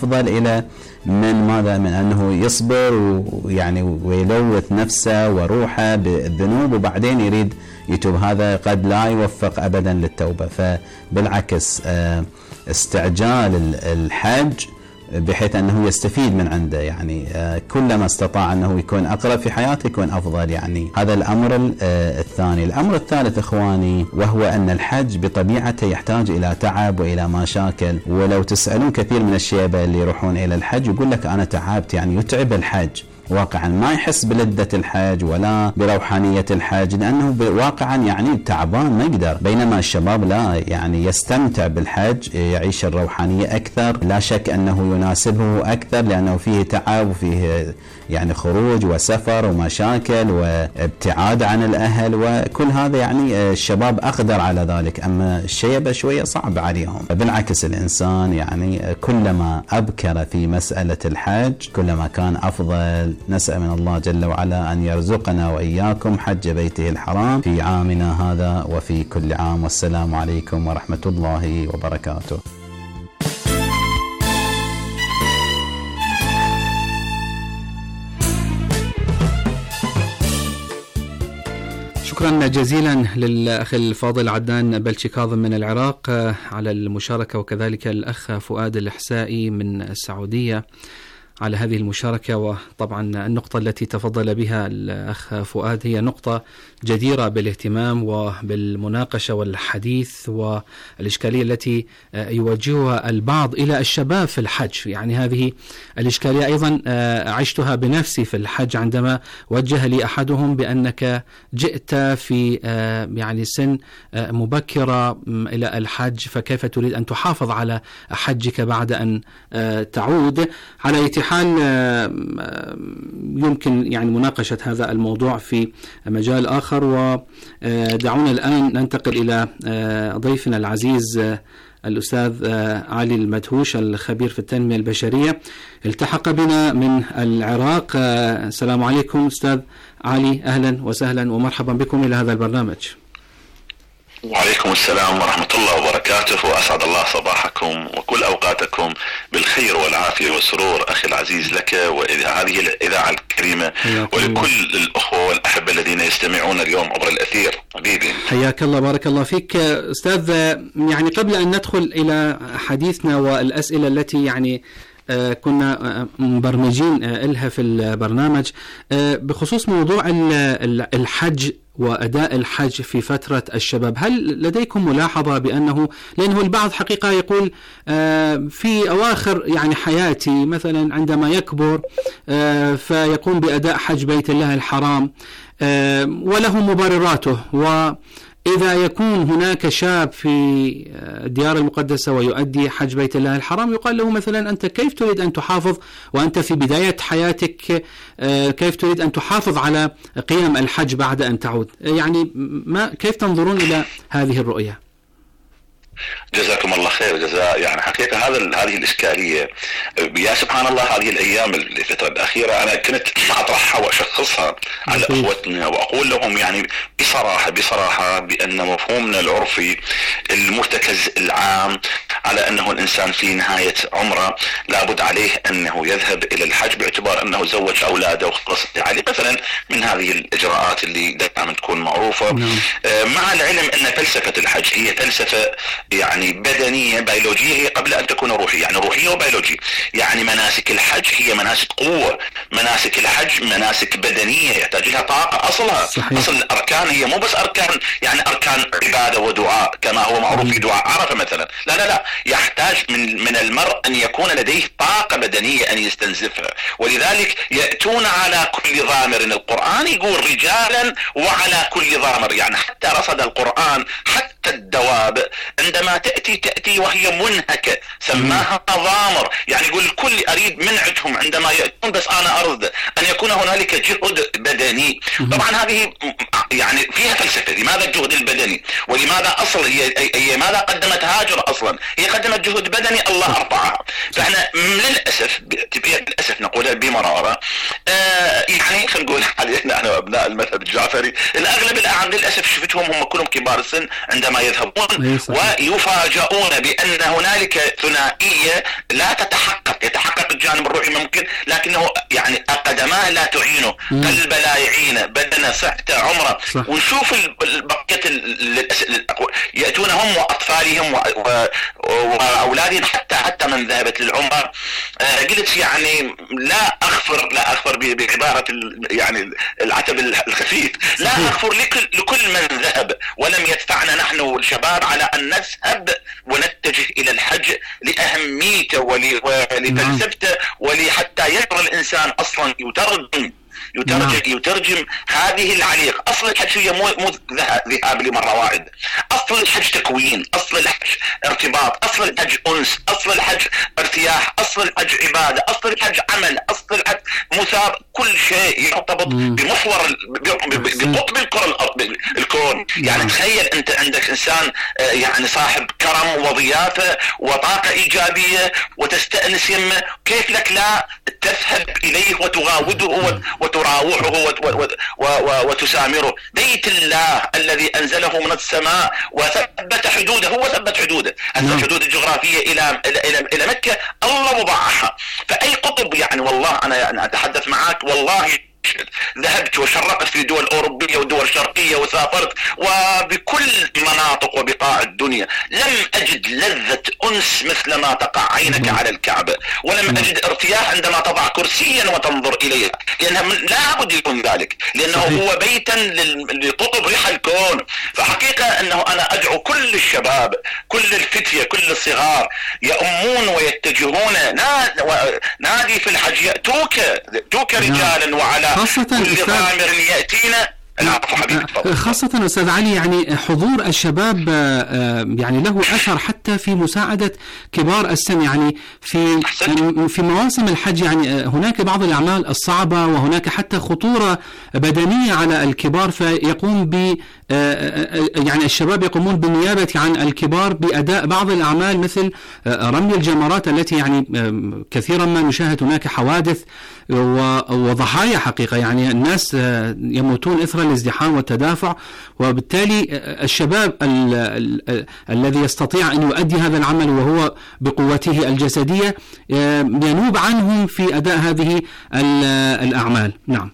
أفضل إلى من ماذا من أنه يصبر ويعني ويلوث نفسه وروحه بالذنوب وبعدين يريد يتوب. هذا قد لا يوفق أبدا للتوبة. فبالعكس استعجال الحج بحيث أنه يستفيد من عنده، يعني كلما استطاع أنه يكون أقرب في حياته يكون أفضل. يعني هذا الأمر الثاني. الأمر الثالث إخواني وهو أن الحج بطبيعته يحتاج إلى تعب وإلى مشاكل. ولو تسألون كثير من الشباب اللي يروحون إلى الحج يقول لك أنا تعبت، يعني يتعب الحج واقعا، ما يحس بلذة الحج ولا بروحانية الحج لأنه واقعا يعني تعبان ما يقدر. بينما الشباب لا، يعني يستمتع بالحج، يعيش الروحانية أكثر، لا شك أنه يناسبه أكثر لأنه فيه تعب وفيه يعني خروج وسفر ومشاكل وابتعاد عن الأهل وكل هذا، يعني الشباب أقدر على ذلك، أما الشيبة شوية صعب عليهم. بالعكس الإنسان يعني كلما أبكر في مسألة الحج كلما كان أفضل. نسأل من الله جل وعلا أن يرزقنا وإياكم حج بيته الحرام في عامنا هذا وفي كل عام. والسلام عليكم ورحمة الله وبركاته. شكرا جزيلا للأخ الفاضل عدنان بلشي كاظم من العراق على المشاركة، وكذلك الأخ فؤاد الإحسائي من السعودية على هذه المشاركة. وطبعا النقطة التي تفضل بها الأخ فؤاد هي نقطة جديرة بالاهتمام وبالمناقشة والحديث، والإشكالية التي يوجهها البعض إلى الشباب في الحج. يعني هذه الإشكالية أيضا عشتها بنفسي في الحج، عندما وجه لي أحدهم بأنك جئت في يعني سن مبكرة إلى الحج، فكيف تريد أن تحافظ على حجك بعد أن تعود؟ على أي حال يمكن يعني مناقشة هذا الموضوع في مجال آخر. ودعونا الآن ننتقل إلى ضيفنا العزيز الأستاذ علي المدهوش الخبير في التنمية البشرية، التحق بنا من العراق. السلام عليكم أستاذ علي، أهلا وسهلا ومرحبا بكم إلى هذا البرنامج. وعليكم السلام ورحمة الله وبركاته، وأسعد الله صباحكم وكل أوقاتكم بالخير والعافية والسرور أخي العزيز لك وهذه الإذاعة الكريمة ولكل الأخوة والأحبة الذين يستمعون اليوم عبر الأثير. حبيبي حياك الله، بارك الله فيك أستاذ. يعني قبل أن ندخل إلى حديثنا والأسئلة التي يعني كنا مبرمجين لها في البرنامج بخصوص موضوع الحج وأداء الحج في فترة الشباب، هل لديكم ملاحظة بأنه، لأنه البعض حقيقة يقول في أواخر يعني حياتي مثلا عندما يكبر فيقوم بأداء حج بيت الله الحرام وله مبرراته، وإذا يكون هناك شاب في الديار المقدسة ويؤدي حج بيت الله الحرام يقال له مثلا أنت كيف تريد أن تحافظ وأنت في بداية حياتك، كيف تريد أن تحافظ على قيم الحج بعد أن تعود؟ يعني ما كيف تنظرون إلى هذه الرؤية؟ جزاكم الله خير جزاء. يعني حقيقة هذا هذه الإشكالية يا سبحان الله، هذه الأيام الفترة الأخيرة أنا كنت أطرحها وأشخصها على أخوتنا وأقول لهم يعني بصراحة بصراحة بأن مفهومنا العرفي المرتكز العام على أنه الإنسان في نهاية عمره لابد عليه أنه يذهب إلى الحج باعتبار أنه زوج أولاده وخلص عليه مثلا من هذه الإجراءات اللي دائما تكون معروفة. مع العلم أن فلسفة الحج هي فلسفة يعني بدنية بيولوجية هي قبل أن تكون روحية، يعني روحية وبيولوجية. يعني مناسك الحج هي مناسك قوة، مناسك الحج مناسك بدنية يحتاج لها طاقة أصلها. صحيح. أصل الأركان هي مو بس أركان يعني أركان عبادة ودعاء كما هو معروف في دعاء عرفة مثلا، لا لا لا، يحتاج من من المرء أن يكون لديه طاقة بدنية أن يستنزفها، ولذلك يأتون على كل ضامر. القرآن يقول رجالا وعلى كل ضامر، يعني حتى رصد القرآن حتى الدواب عندما تأتي تأتي وهي منهكة سماها ضامر، يعني يقول الكل أريد منعتهم عندما يأتون، بس أنا أرد أن يكون هنالك جهد بدني. طبعا هذه يعني فيها فلسفة، لماذا الجهد البدني ولماذا أصل هي, هي ماذا قدمت هاجر أصلا؟ هي قدمت جهد بدني الله أرفعها. فإحنا للأسف للأسف نقولها بمرارة آه يعني خلينا نقول علينا احنا أبناء المذهب الجعفري الأغلب الآن للأسف شفتهم هم كلهم كبار السن عندما عندما يذهبون ويفاجؤون بأن هنالك ثنائية لا تتحقق. يتحقق الجانب الروحي ممكن، لكنه يعني قدماه لا تعينه، قلب لا يعينه، بدنه، صحته، عمره. ونشوف البقية يأتون هم وأطفالهم وأولادهم، حتى حتى من ذهبت للعمرة. قلت يعني لا أغفر لا أغفر بعبارة يعني العتب الخفيف، لا أغفر لكل, لكل من ذهب ولم يدفعنا نحن الشباب على أن نذهب ونتجه إلى الحج لأهميته ولفلسفته ولحتى يقرأ الإنسان أصلا يترجم يترجم, يترجم هذه العليق. أصل الحج هي مو مو ذهاب لمرة واحد، أصل الحج تكوين، أصل الحج ارتباط، أصل الحج أنس، أصل الحج ارتياح، أصل الحج عبادة، أصل الحج عمل، أصل الحج مثاب. كل شيء يرتبط بمحور بقطب الكون. يعني تخيل أنت عندك إنسان يعني صاحب كرم وضيافة وطاقة إيجابية وتستأنس يمه، كيف لك لا تذهب إليه وتغاوده وتراوحه وتسامره؟ بيت الله الذي أنزله من السماء وثبت حدوده، هو ثبت حدوده، الحدود الجغرافية إلى إلى إلى مكة الله وضعها. فأي قطب يعني والله أنا أتحدث معك والله ذهبت وشرقت في دول أوروبية ودول شرقية وسافرت وبكل مناطق وبقاع الدنيا، لم أجد لذة أنس مثل ما تقع عينك على الكعبة، ولم أجد ارتياح عندما تضع كرسيا وتنظر إليه، لأنه لا بد يكون ذلك، لأنه هو بيتا لقطب ريح الكون. فحقيقة أنه أنا أدعو كل الشباب، كل الفتية، كل الصغار يأمون ويتجهون نادي في الحج، يأتوك توك رجالا وعلى خاصة كل ضامر يأتينا. خاصة أستاذ علي، يعني حضور الشباب يعني له أثر حتى في مساعدة كبار السن. يعني في في مواسم الحج يعني هناك بعض الأعمال الصعبة وهناك حتى خطورة بدنية على الكبار، فيقوم ب يعني الشباب يقومون بالنيابة عن الكبار بأداء بعض الأعمال مثل رمي الجمرات التي يعني كثيرا ما نشاهد هناك حوادث وضحايا حقيقة، يعني الناس يموتون إثر الازدحام والتدافع. وبالتالي الشباب ال ال الذي يستطيع أن يؤدي هذا العمل وهو بقوته الجسدية ينوب عنهم في أداء هذه الأعمال. نعم.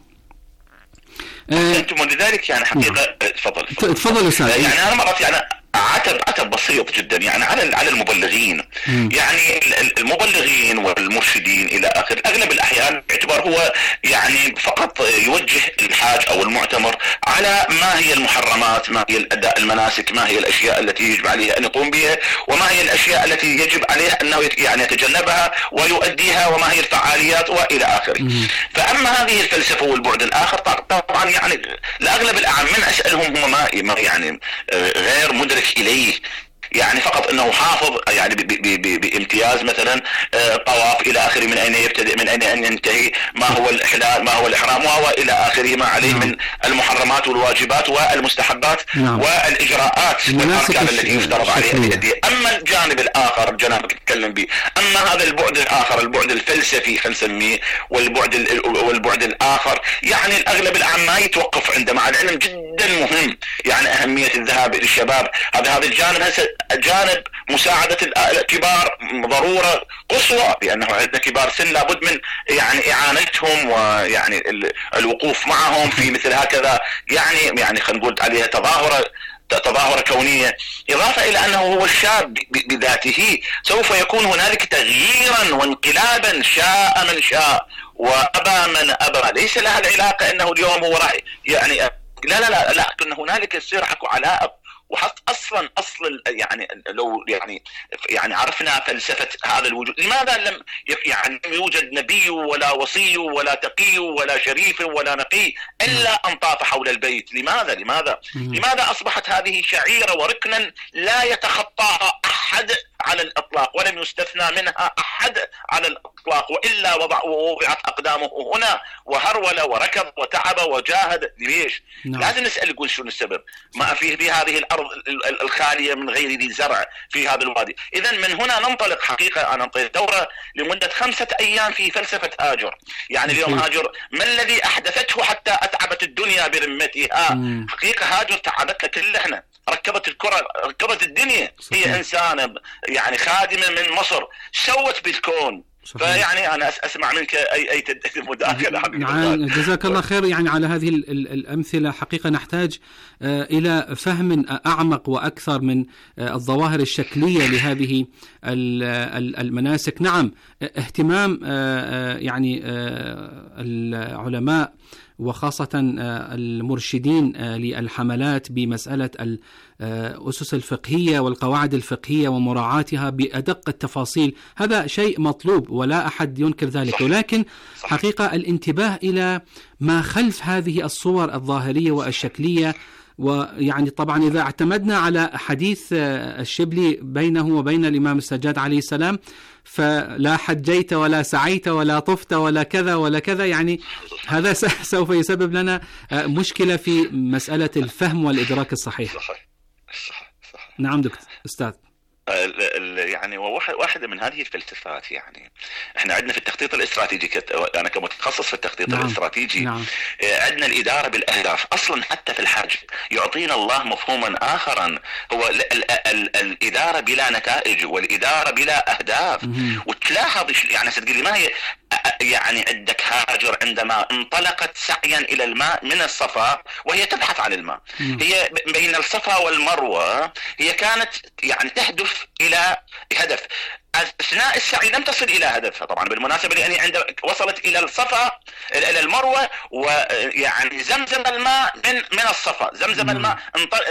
أنتم لذلك يعني حقيقة تفضل تفضل أستاذ. يعني أنا مرات يعني عتب عتب بسيط جدا يعني على على المبلغين. مم. يعني المبلغين والمرشدين الى اخر اغلب الاحيان باعتبار هو يعني فقط يوجه الحاج او المعتمر على ما هي المحرمات، ما هي الاداء المناسك، ما هي الاشياء التي يجب عليه ان يقوم بها، وما هي الاشياء التي يجب عليه انه يعني يتجنبها ويؤديها، وما هي الفعاليات والى اخره. مم. فاما هذه الفلسفه والبعد الاخر طبعا يعني لاغلب الاعم من اسالهم هم ما يعني غير مدرك إليه، يعني فقط انه حافظ يعني بامتياز مثلا طواف الى اخره، من اين يبتدئ من اين ان ينتهي، ما هو الاحلال، ما هو الاحرام، والى اخره، ما عليه من المحرمات والواجبات والمستحبات والاجراءات والاركان التي يفترض عليه ان يؤديها. اما الجانب الاخر الجانب اللي تتكلم به، اما هذا البعد الاخر البعد الفلسفي خلينا نسميه والبعد والبعد الاخر، يعني الاغلب العام ما يتوقف عنده، مع العلم جدا مهم يعني اهميه الذهاب للشباب. هذا هذا الجانب هسه جانب مساعدة الكبار ضرورة قصوى، لأنه عندنا كبار سن لابد من يعني إعانتهم ويعني الوقوف معهم في مثل هكذا يعني يعني خلينا نقول عليها تظاهرة تظاهرة كونية. إضافة إلى أنه هو الشاب بذاته سوف يكون هنالك تغييرا وانقلابا شاء من شاء وأبى من أبى. ليس لها العلاقة أنه اليوم هو راح يعني لا لا لا لا كن هنالك يصير حكو علاء وحط اصلا اصل يعني لو يعني يعني عرفنا فلسفه هذا الوجود، لماذا لم يعني يوجد نبي ولا وصي ولا تقي ولا شريف ولا نقي الا ان طاف حول البيت؟ لماذا لماذا لماذا اصبحت هذه شعيره وركنا لا يتخطاها احد على الاطلاق، ولم يستثنى منها احد على الاطلاق، والا وضع ووضعت اقدامه هنا وهرول وركض وتعب وجاهد. ليش؟ نعم. لازم نسال نقول شنو السبب؟ ما فيه بهذه الارض الخاليه من غير ذي زرع في هذا الوادي. اذا من هنا ننطلق حقيقه. انا انطيت دوره لمده خمسه ايام في فلسفه هاجر. يعني اليوم هاجر ما الذي احدثته حتى اتعبت الدنيا برمتها؟ حقيقه هاجر تعبتنا كل احنا، ركبت الكرة، ركبت الدنيا. صحيح. هي إنسانة يعني خادمة من مصر سوت بالكون. صحيح. فيعني أنا أسمع منك أي أي مداخلة. نعم جزاك الله خير. يعني على هذه الأمثلة حقيقة نحتاج إلى فهم أعمق وأكثر من الظواهر الشكلية لهذه المناسك. نعم اهتمام يعني العلماء وخاصة المرشدين للحملات بمسألة الأسس الفقهية والقواعد الفقهية ومراعاتها بأدق التفاصيل، هذا شيء مطلوب ولا أحد ينكر ذلك، ولكن حقيقة الانتباه إلى ما خلف هذه الصور الظاهرية والشكلية. ويعني طبعا إذا اعتمدنا على حديث الشبلي بينه وبين الإمام السجاد عليه السلام، فلا حجيت ولا سعيت ولا طفت ولا كذا ولا كذا، يعني هذا سوف يسبب لنا مشكلة في مسألة الفهم والإدراك الصحيح. صحيح. صحيح. صحيح. نعم دكتور أستاذ. يعني واحدة من هذه الفلسفات، يعني احنا عندنا في التخطيط الاستراتيجي، انا كمتخصص في التخطيط نعم. الاستراتيجي نعم. عندنا الإدارة بالأهداف. اصلا حتى في الحج يعطينا الله مفهوما آخرا، هو ال ال ال الإدارة بلا نتائج والإدارة بلا أهداف. مم. وتلاحظ يعني ستقولي ما هي يعني عندك هاجر عندما انطلقت سعيا إلى الماء من الصفا وهي تبحث عن الماء. مم. هي بين الصفا والمروة هي كانت يعني تهدف إلى هدف. أثناء السعي لم تصل إلى هدفها طبعا بالمناسبة، لأني عند وصلت إلى الصفا إلى المروة ويعني زمزم الماء من من الصفا، زمزم مم. الماء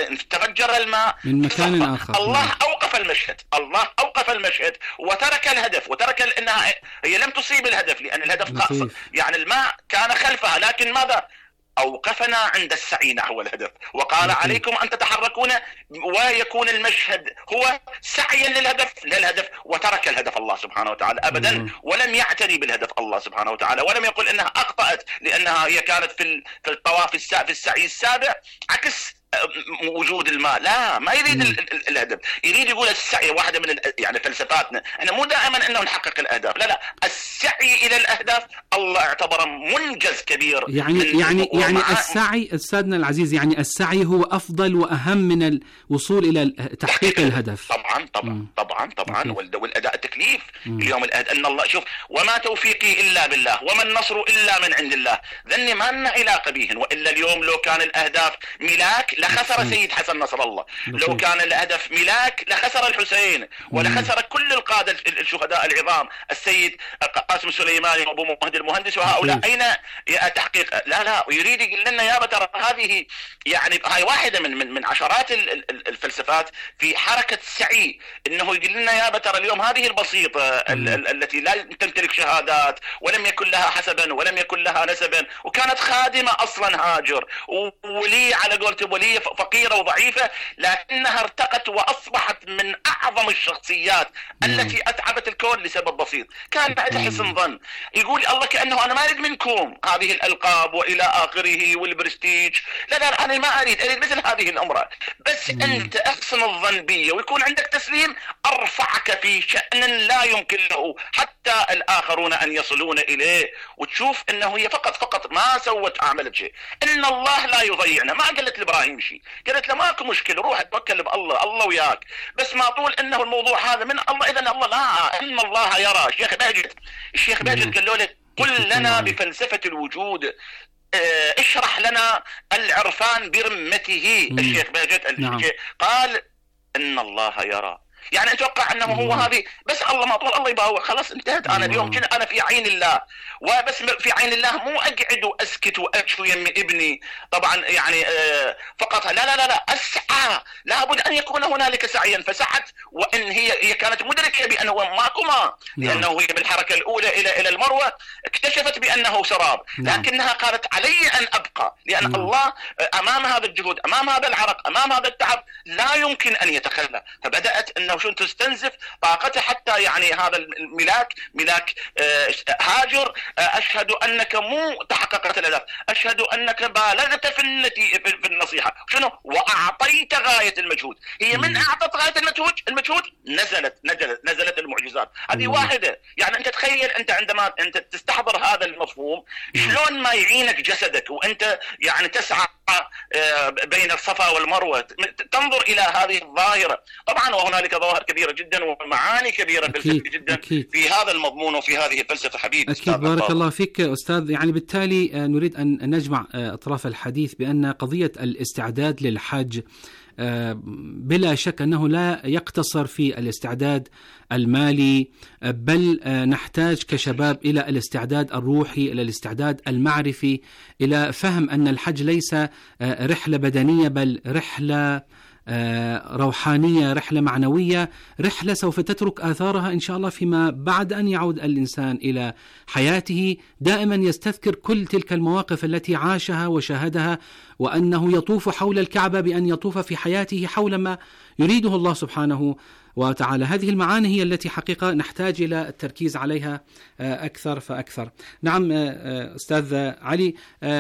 تفجر الماء من مكان آخر. الله مم. أوقف المشهد، الله أوقف المشهد وترك الهدف، وترك أنها هي لم تصيب الهدف لأن الهدف قاصر، يعني الماء كان خلفها، لكن ماذا؟ أوقفنا عند السعي نحو الهدف، وقال مم. عليكم أن تتحركون، ويكون المشهد هو سعيا للهدف للهدف وترك الهدف الله سبحانه وتعالى أبدا. مم. ولم يعتني بالهدف الله سبحانه وتعالى، ولم يقل أنها أخطأت لأنها هي كانت في في الطواف في السعي السابع عكس وجود الماء. لا، ما يريد الهدف، يريد يقول السعي. واحدة من يعني فلسفاتنا احنا مو دائما انه نحقق الاهداف، لا لا، السعي الى الاهداف الله اعتبره منجز كبير. يعني يعني يعني السعي استاذنا العزيز، يعني السعي هو افضل واهم من الوصول الى تحقيق الهدف. طبعا طبعا مم. طبعا طبعا والاداء التكليف. مم. اليوم الأهد... ان الله شوف وما توفيقي الا بالله وما النصر الا من عند الله، ذني ما لنا علاقه بهن. والا اليوم لو كان الاهداف ملاك لخسر سيد حسن نصر الله، لو كان الهدف ملاك لخسر الحسين ولخسر كل القادة الشهداء العظام، السيد قاسم سليماني وابو مهدي المهندس وهؤلاء. اين تحقيق؟ لا لا، ويريد يقول لنا يا بترى هذه يعني هاي واحدة من من من عشرات الفلسفات في حركة السعي، انه يقول لنا يا بترى اليوم هذه البسيطة التي لا تمتلك شهادات ولم يكن لها حسبا ولم يكن لها نسبا، وكانت خادمة اصلا هاجر ولي على قولته ولي فقيرة وضعيفة، لكنها ارتقت وأصبحت من أعظم الشخصيات التي أتعبت الكون لسبب بسيط، كان عندها حسن ظن. يقول الله كأنه أنا ما أريد منكم هذه الألقاب وإلى آخره والبرستيج، لا لا أنا ما أريد، أريد مثل هذه الأمراء، بس أنت أحسن الظن بي ويكون عندك تسليم، أرفعك في شأن لا يمكن له حتى الآخرون أن يصلون إليه، وتشوف أنه هي فقط فقط ما سوت عملت شيء. إن الله لا يضيعنا، ما قالت لإبراهيم شيء، قالت له ماكو مشكلة روح توكل بالله، الله وياك، بس ما طول انه الموضوع هذا من الله، اذا الله لا، ان الله يرى. الشيخ بهجت الشيخ بهجت قال له قل لنا بفلسفة الوجود، اه اشرح لنا العرفان برمته. الشيخ بهجت نعم. قال ان الله يرى، يعني اتوقع انه هو هذه بس الله ما طول الله يباوع خلاص انتهت. انا اليوم كنا انا في عين الله، وبس في عين الله مو اقعد واسكت واشوي يم ابني طبعا يعني آه فقط، لا لا لا لا اسعى، لابد ان يكون هنالك سعيا، فسعت وان هي هي كانت مدركه بانه ماكو ماء، لانه هي بالحركه الاولى الى الى المروه اكتشفت بانه سراب، لكنها قالت علي ان ابقى، لان نعم. الله امام هذا الجهود، امام هذا العرق، امام هذا التعب لا يمكن ان يتخلى، فبدات انه شو تستنزف طاقته حتى يعني هذا الملاك ملاك آه هاجر آه اشهد انك مو تحققت الهدف، اشهد انك بالغت في النتي في النصيحه، شنو واعطيت غايه المجهود. هي من اعطت غايه المجهود المجهود نزلت نزلت نزلت المعجزات. هذه واحده، يعني انت تخيل انت عندما انت تستحضر هذا المفهوم شلون ما يعينك جسدك وانت يعني تسعى بين الصفا والمروة، تنظر إلى هذه الظاهرة. طبعا وهنالك ظواهر كبيرة جدا ومعاني كبيرة فلسفية جدا أكيد. في هذا المضمون وفي هذه الفلسفة حبيبي. أكيد بارك الله, الله فيك أستاذ. يعني بالتالي نريد أن نجمع أطراف الحديث بأن قضية الاستعداد للحج بلا شك أنه لا يقتصر في الاستعداد المالي، بل نحتاج كشباب إلى الاستعداد الروحي، إلى الاستعداد المعرفي، إلى فهم أن الحج ليس رحلة بدنية بل رحلة روحانية، رحلة معنوية، رحلة سوف تترك آثارها إن شاء الله فيما بعد أن يعود الإنسان إلى حياته، دائما يستذكر كل تلك المواقف التي عاشها وشاهدها، وأنه يطوف حول الكعبة بأن يطوف في حياته حول ما يريده الله سبحانه وتعالى. هذه المعاني هي التي حقيقة نحتاج إلى التركيز عليها أكثر فأكثر. نعم أستاذ علي،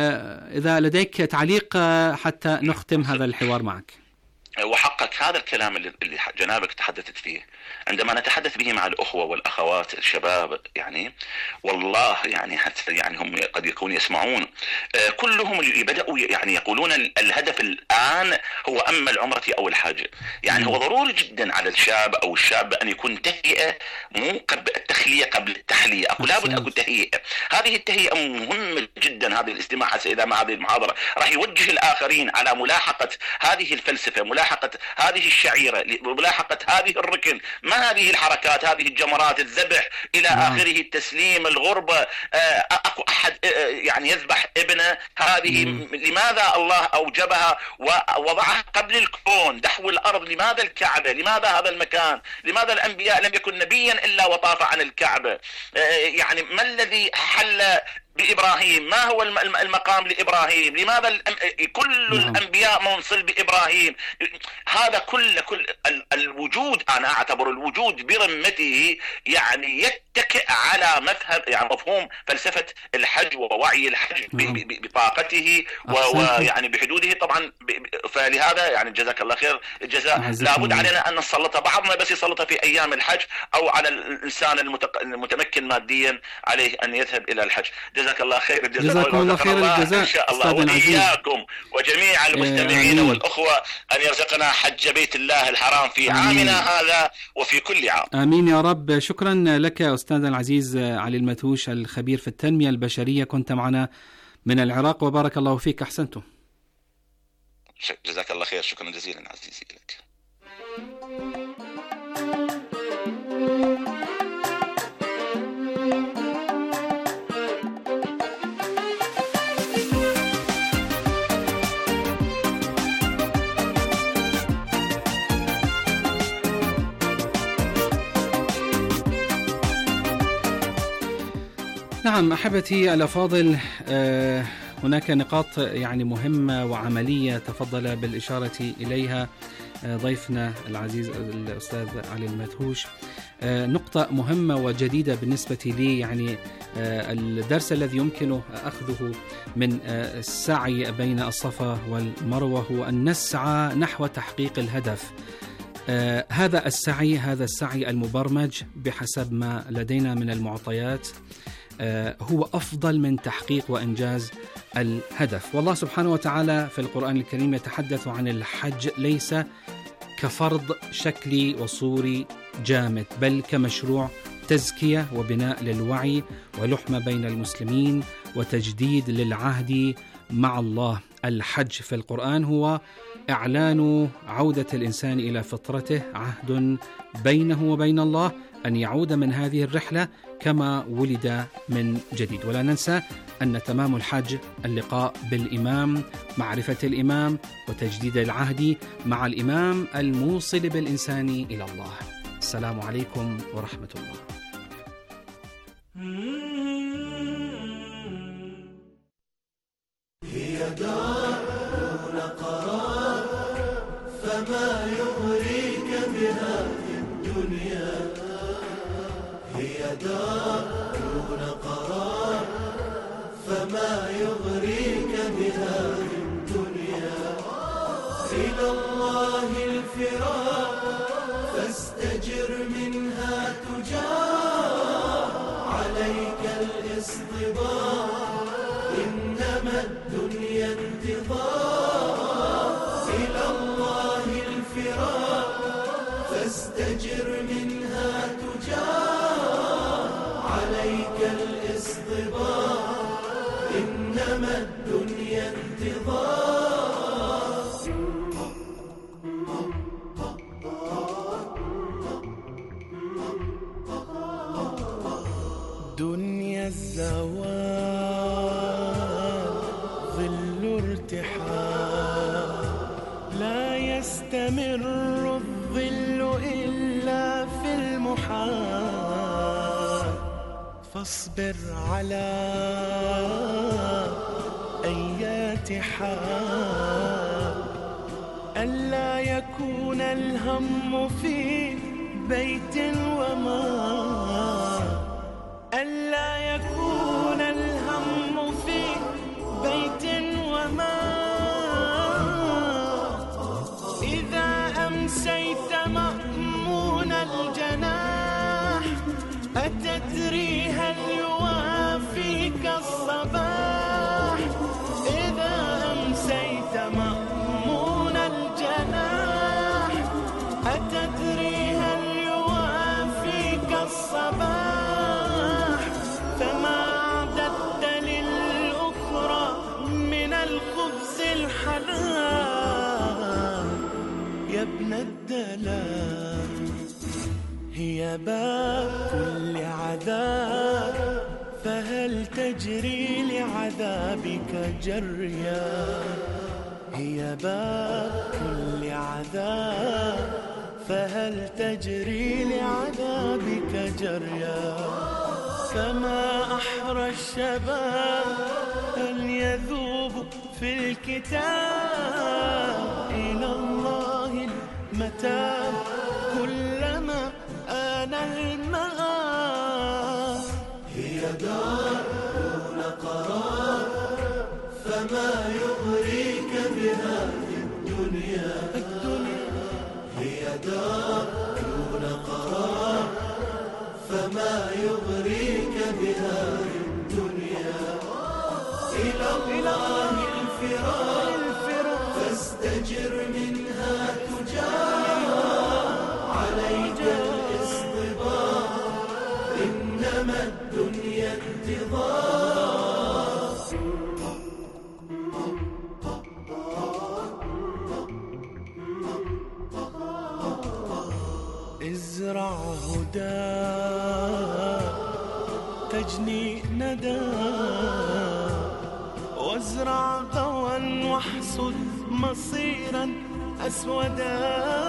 إذا لديك تعليق حتى نختم هذا الحوار معك. وحقك هذا الكلام اللي جنابك تحدثت فيه عندما نتحدث به مع الأخوة والأخوات الشباب، يعني والله يعني حتى يعني هم قد يكونوا يسمعون كلهم اللي بدأوا يعني يقولون الهدف الآن هو أما العمرة أو الحج. يعني هو ضروري جدا على الشاب أو الشاب أن يكون تهيئة، مو قبل التخلية قبل التحلية، أقول لابد أكون تهيئة. هذه التهيئة مهمة جدا. هذه الاستماع حتى إذا مع هذه المحاضرة راح يوجه الآخرين على ملاحقة هذه الفلسفة، ملاحقة هذه الشعيرة، ملاحقة هذه الركن، ما هذه الحركات، هذه الجمرات، الذبح إلى آخره، التسليم، الغربة. أكو أحد يعني يذبح ابنه، هذه لماذا الله أوجبها ووضعها قبل الكون، دحو الأرض؟ لماذا الكعبة؟ لماذا هذا المكان؟ لماذا الأنبياء لم يكن نبيا إلا وطاف عن الكعبة؟ يعني ما الذي حل بإبراهيم؟ ما هو المقام لإبراهيم؟ لماذا كل الأنبياء منصل بإبراهيم؟ هذا كل كل الوجود، أنا أعتبر الوجود برمته يعني يتكئ على مفهوم يعني مفهوم فلسفة الحج ووعي الحج بطاقته ويعني بحدوده طبعا. فلهذا يعني جزاك الله خير الجزاء، لابد علينا أن نسلط بعضنا بس يسلط في أيام الحج، أو على الإنسان المتمكن ماديا عليه أن يذهب إلى الحج. جزاك الله خير الجزاء. جزاكم الله خير الجزاء إن شاء الله، وإياكم وجميع المستمعين آمين. والأخوة أن يرزقنا حج بيت الله الحرام في آمين. عامنا هذا وفي كل عام. آمين يا رب. شكرا لك أستاذ العزيز علي المتوش الخبير في التنمية البشرية، كنت معنا من العراق وبارك الله فيك. أحسنتم. جزاك الله خير، شكرا جزيلا عزيزي لك. نعم أحبتي الأفاضل، هناك نقاط يعني مهمة وعملية تفضل بالإشارة إليها ضيفنا العزيز الأستاذ علي المتوش. نقطة مهمة وجديدة بالنسبة لي، يعني الدرس الذي يمكن أخذه من السعي بين الصفا والمروة هو أن نسعى نحو تحقيق الهدف. هذا السعي هذا السعي المبرمج بحسب ما لدينا من المعطيات هو أفضل من تحقيق وإنجاز الهدف. والله سبحانه وتعالى في القرآن الكريم يتحدث عن الحج ليس كفرض شكلي وصوري جامد، بل كمشروع تزكية وبناء للوعي ولحمة بين المسلمين وتجديد للعهد مع الله. الحج في القرآن هو إعلان عودة الإنسان إلى فطرته، عهد بينه وبين الله أن يعود من هذه الرحلة كما ولد من جديد. ولا ننسى أن تمام الحج اللقاء بالإمام، معرفة الإمام وتجديد العهد مع الإمام الموصل بالإنسان إلى الله. السلام عليكم ورحمة الله. هي دار دون قرار، فما يغريك بها في الدنيا. هي دار دون قرار، فما يغريك بها في الدنيا. إلى الله الفرار، فاستجر منها تجار. عليك الاصطبار، إنما الدنيا انتظار. يستمر الظل إلا في المحال فاصبر على أيات حال ألا يكون الهم في بيت وما ألا يكون الهم في بيت وما إذا أمسيت مأمون الجناح أتدري هل يوافيك الصباح إذا أمسيت مأمون الجناح أتدري هل يوافيك الصباح فما أعددت للأخرى من الخبز الحلال يا ابن الدلال هي باب كل عذاب فهل تجري لعذابك جريا هي باب كل عذاب فهل تجري لعذابك جريا فما أحرى الشباب أن يذوب في الكتاب إلى الله المتاب كلما آن المآب هي دار دون قرار فما يغريك بها في الدنيا الدنيا هي دار دون قرار فما يغريك بها في الدنيا إلى الله الفرار فاستجر منها تجار عليك الاصطبار إنما الدنيا انتظار ازرع هدى تجني ندى وازرع ضوى واحصد مصيرا أسودا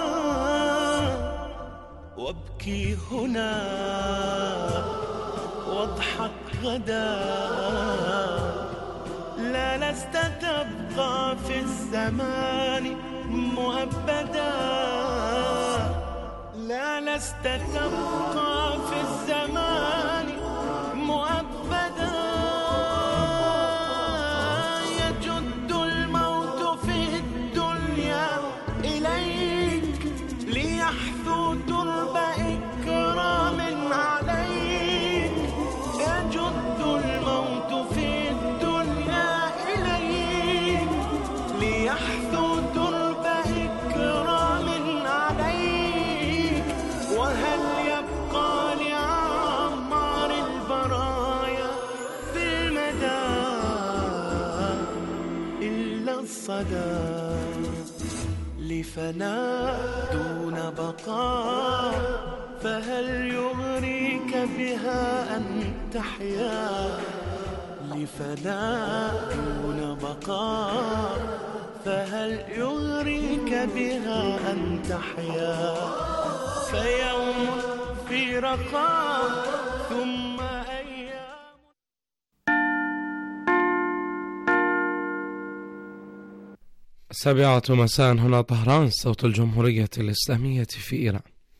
وابكي هنا واضحك غدا لا لست تبقى في الزمان مؤبدا لا لست تبقى في الزمان مؤبدا يجد الموت في الدنيا إليك ليحثو ترب إكرام عليك يجد الموت في الدنيا إليك ليحثو ترب إكرام عليك وهل يبقى لأعمار البرايا في المدى إلا الصدى لفناء دون بقاء فهل يغريك بها أن تحيا لفناء دون بقاء فهل يغريك بها أن تحيا فيوم في رخاء ثم أيام السابعة مساء هنا طهران صوت الجمهورية الإسلامية في إيران.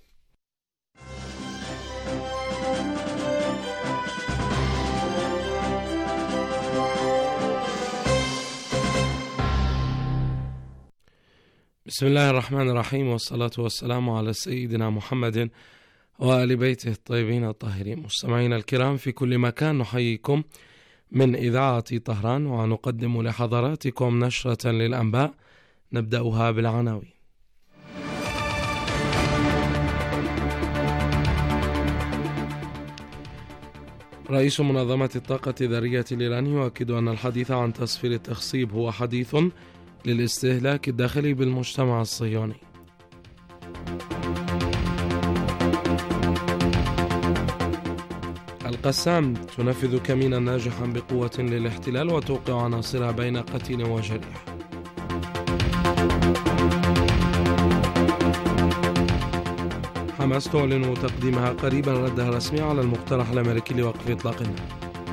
بسم الله الرحمن الرحيم والصلاة والسلام على سيدنا محمد وآل بيته الطيبين الطاهرين. مستمعينا الكرام في كل مكان نحييكم من إذاعة طهران ونقدم لحضراتكم نشرة للأنباء نبدأها بالعناوين. رئيس منظمة الطاقة الذرية الإيراني يؤكد أن الحديث عن تصفير التخصيب هو حديث للاستهلاك الداخلي بالمجتمع الصهيوني. القسام تنفذ كمينا ناجحا بقوة للاحتلال وتوقع عناصرها بين قتيل وجريح. حماس تعلن تقديمها قريبا ردها الرسمي على المقترح الأمريكي لوقف إطلاق النار.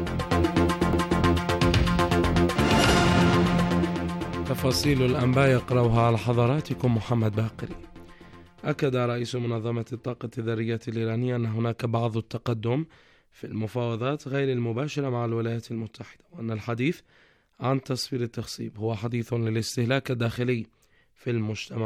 تفاصيل الأنباء يقرأها على حضراتكم محمد باقري. أكد رئيس منظمة الطاقة الذرية الإيرانية أن هناك بعض التقدم في المفاوضات غير المباشرة مع الولايات المتحدة، وأن الحديث عن تصفير التخصيب هو حديث للاستهلاك الداخلي في المجتمع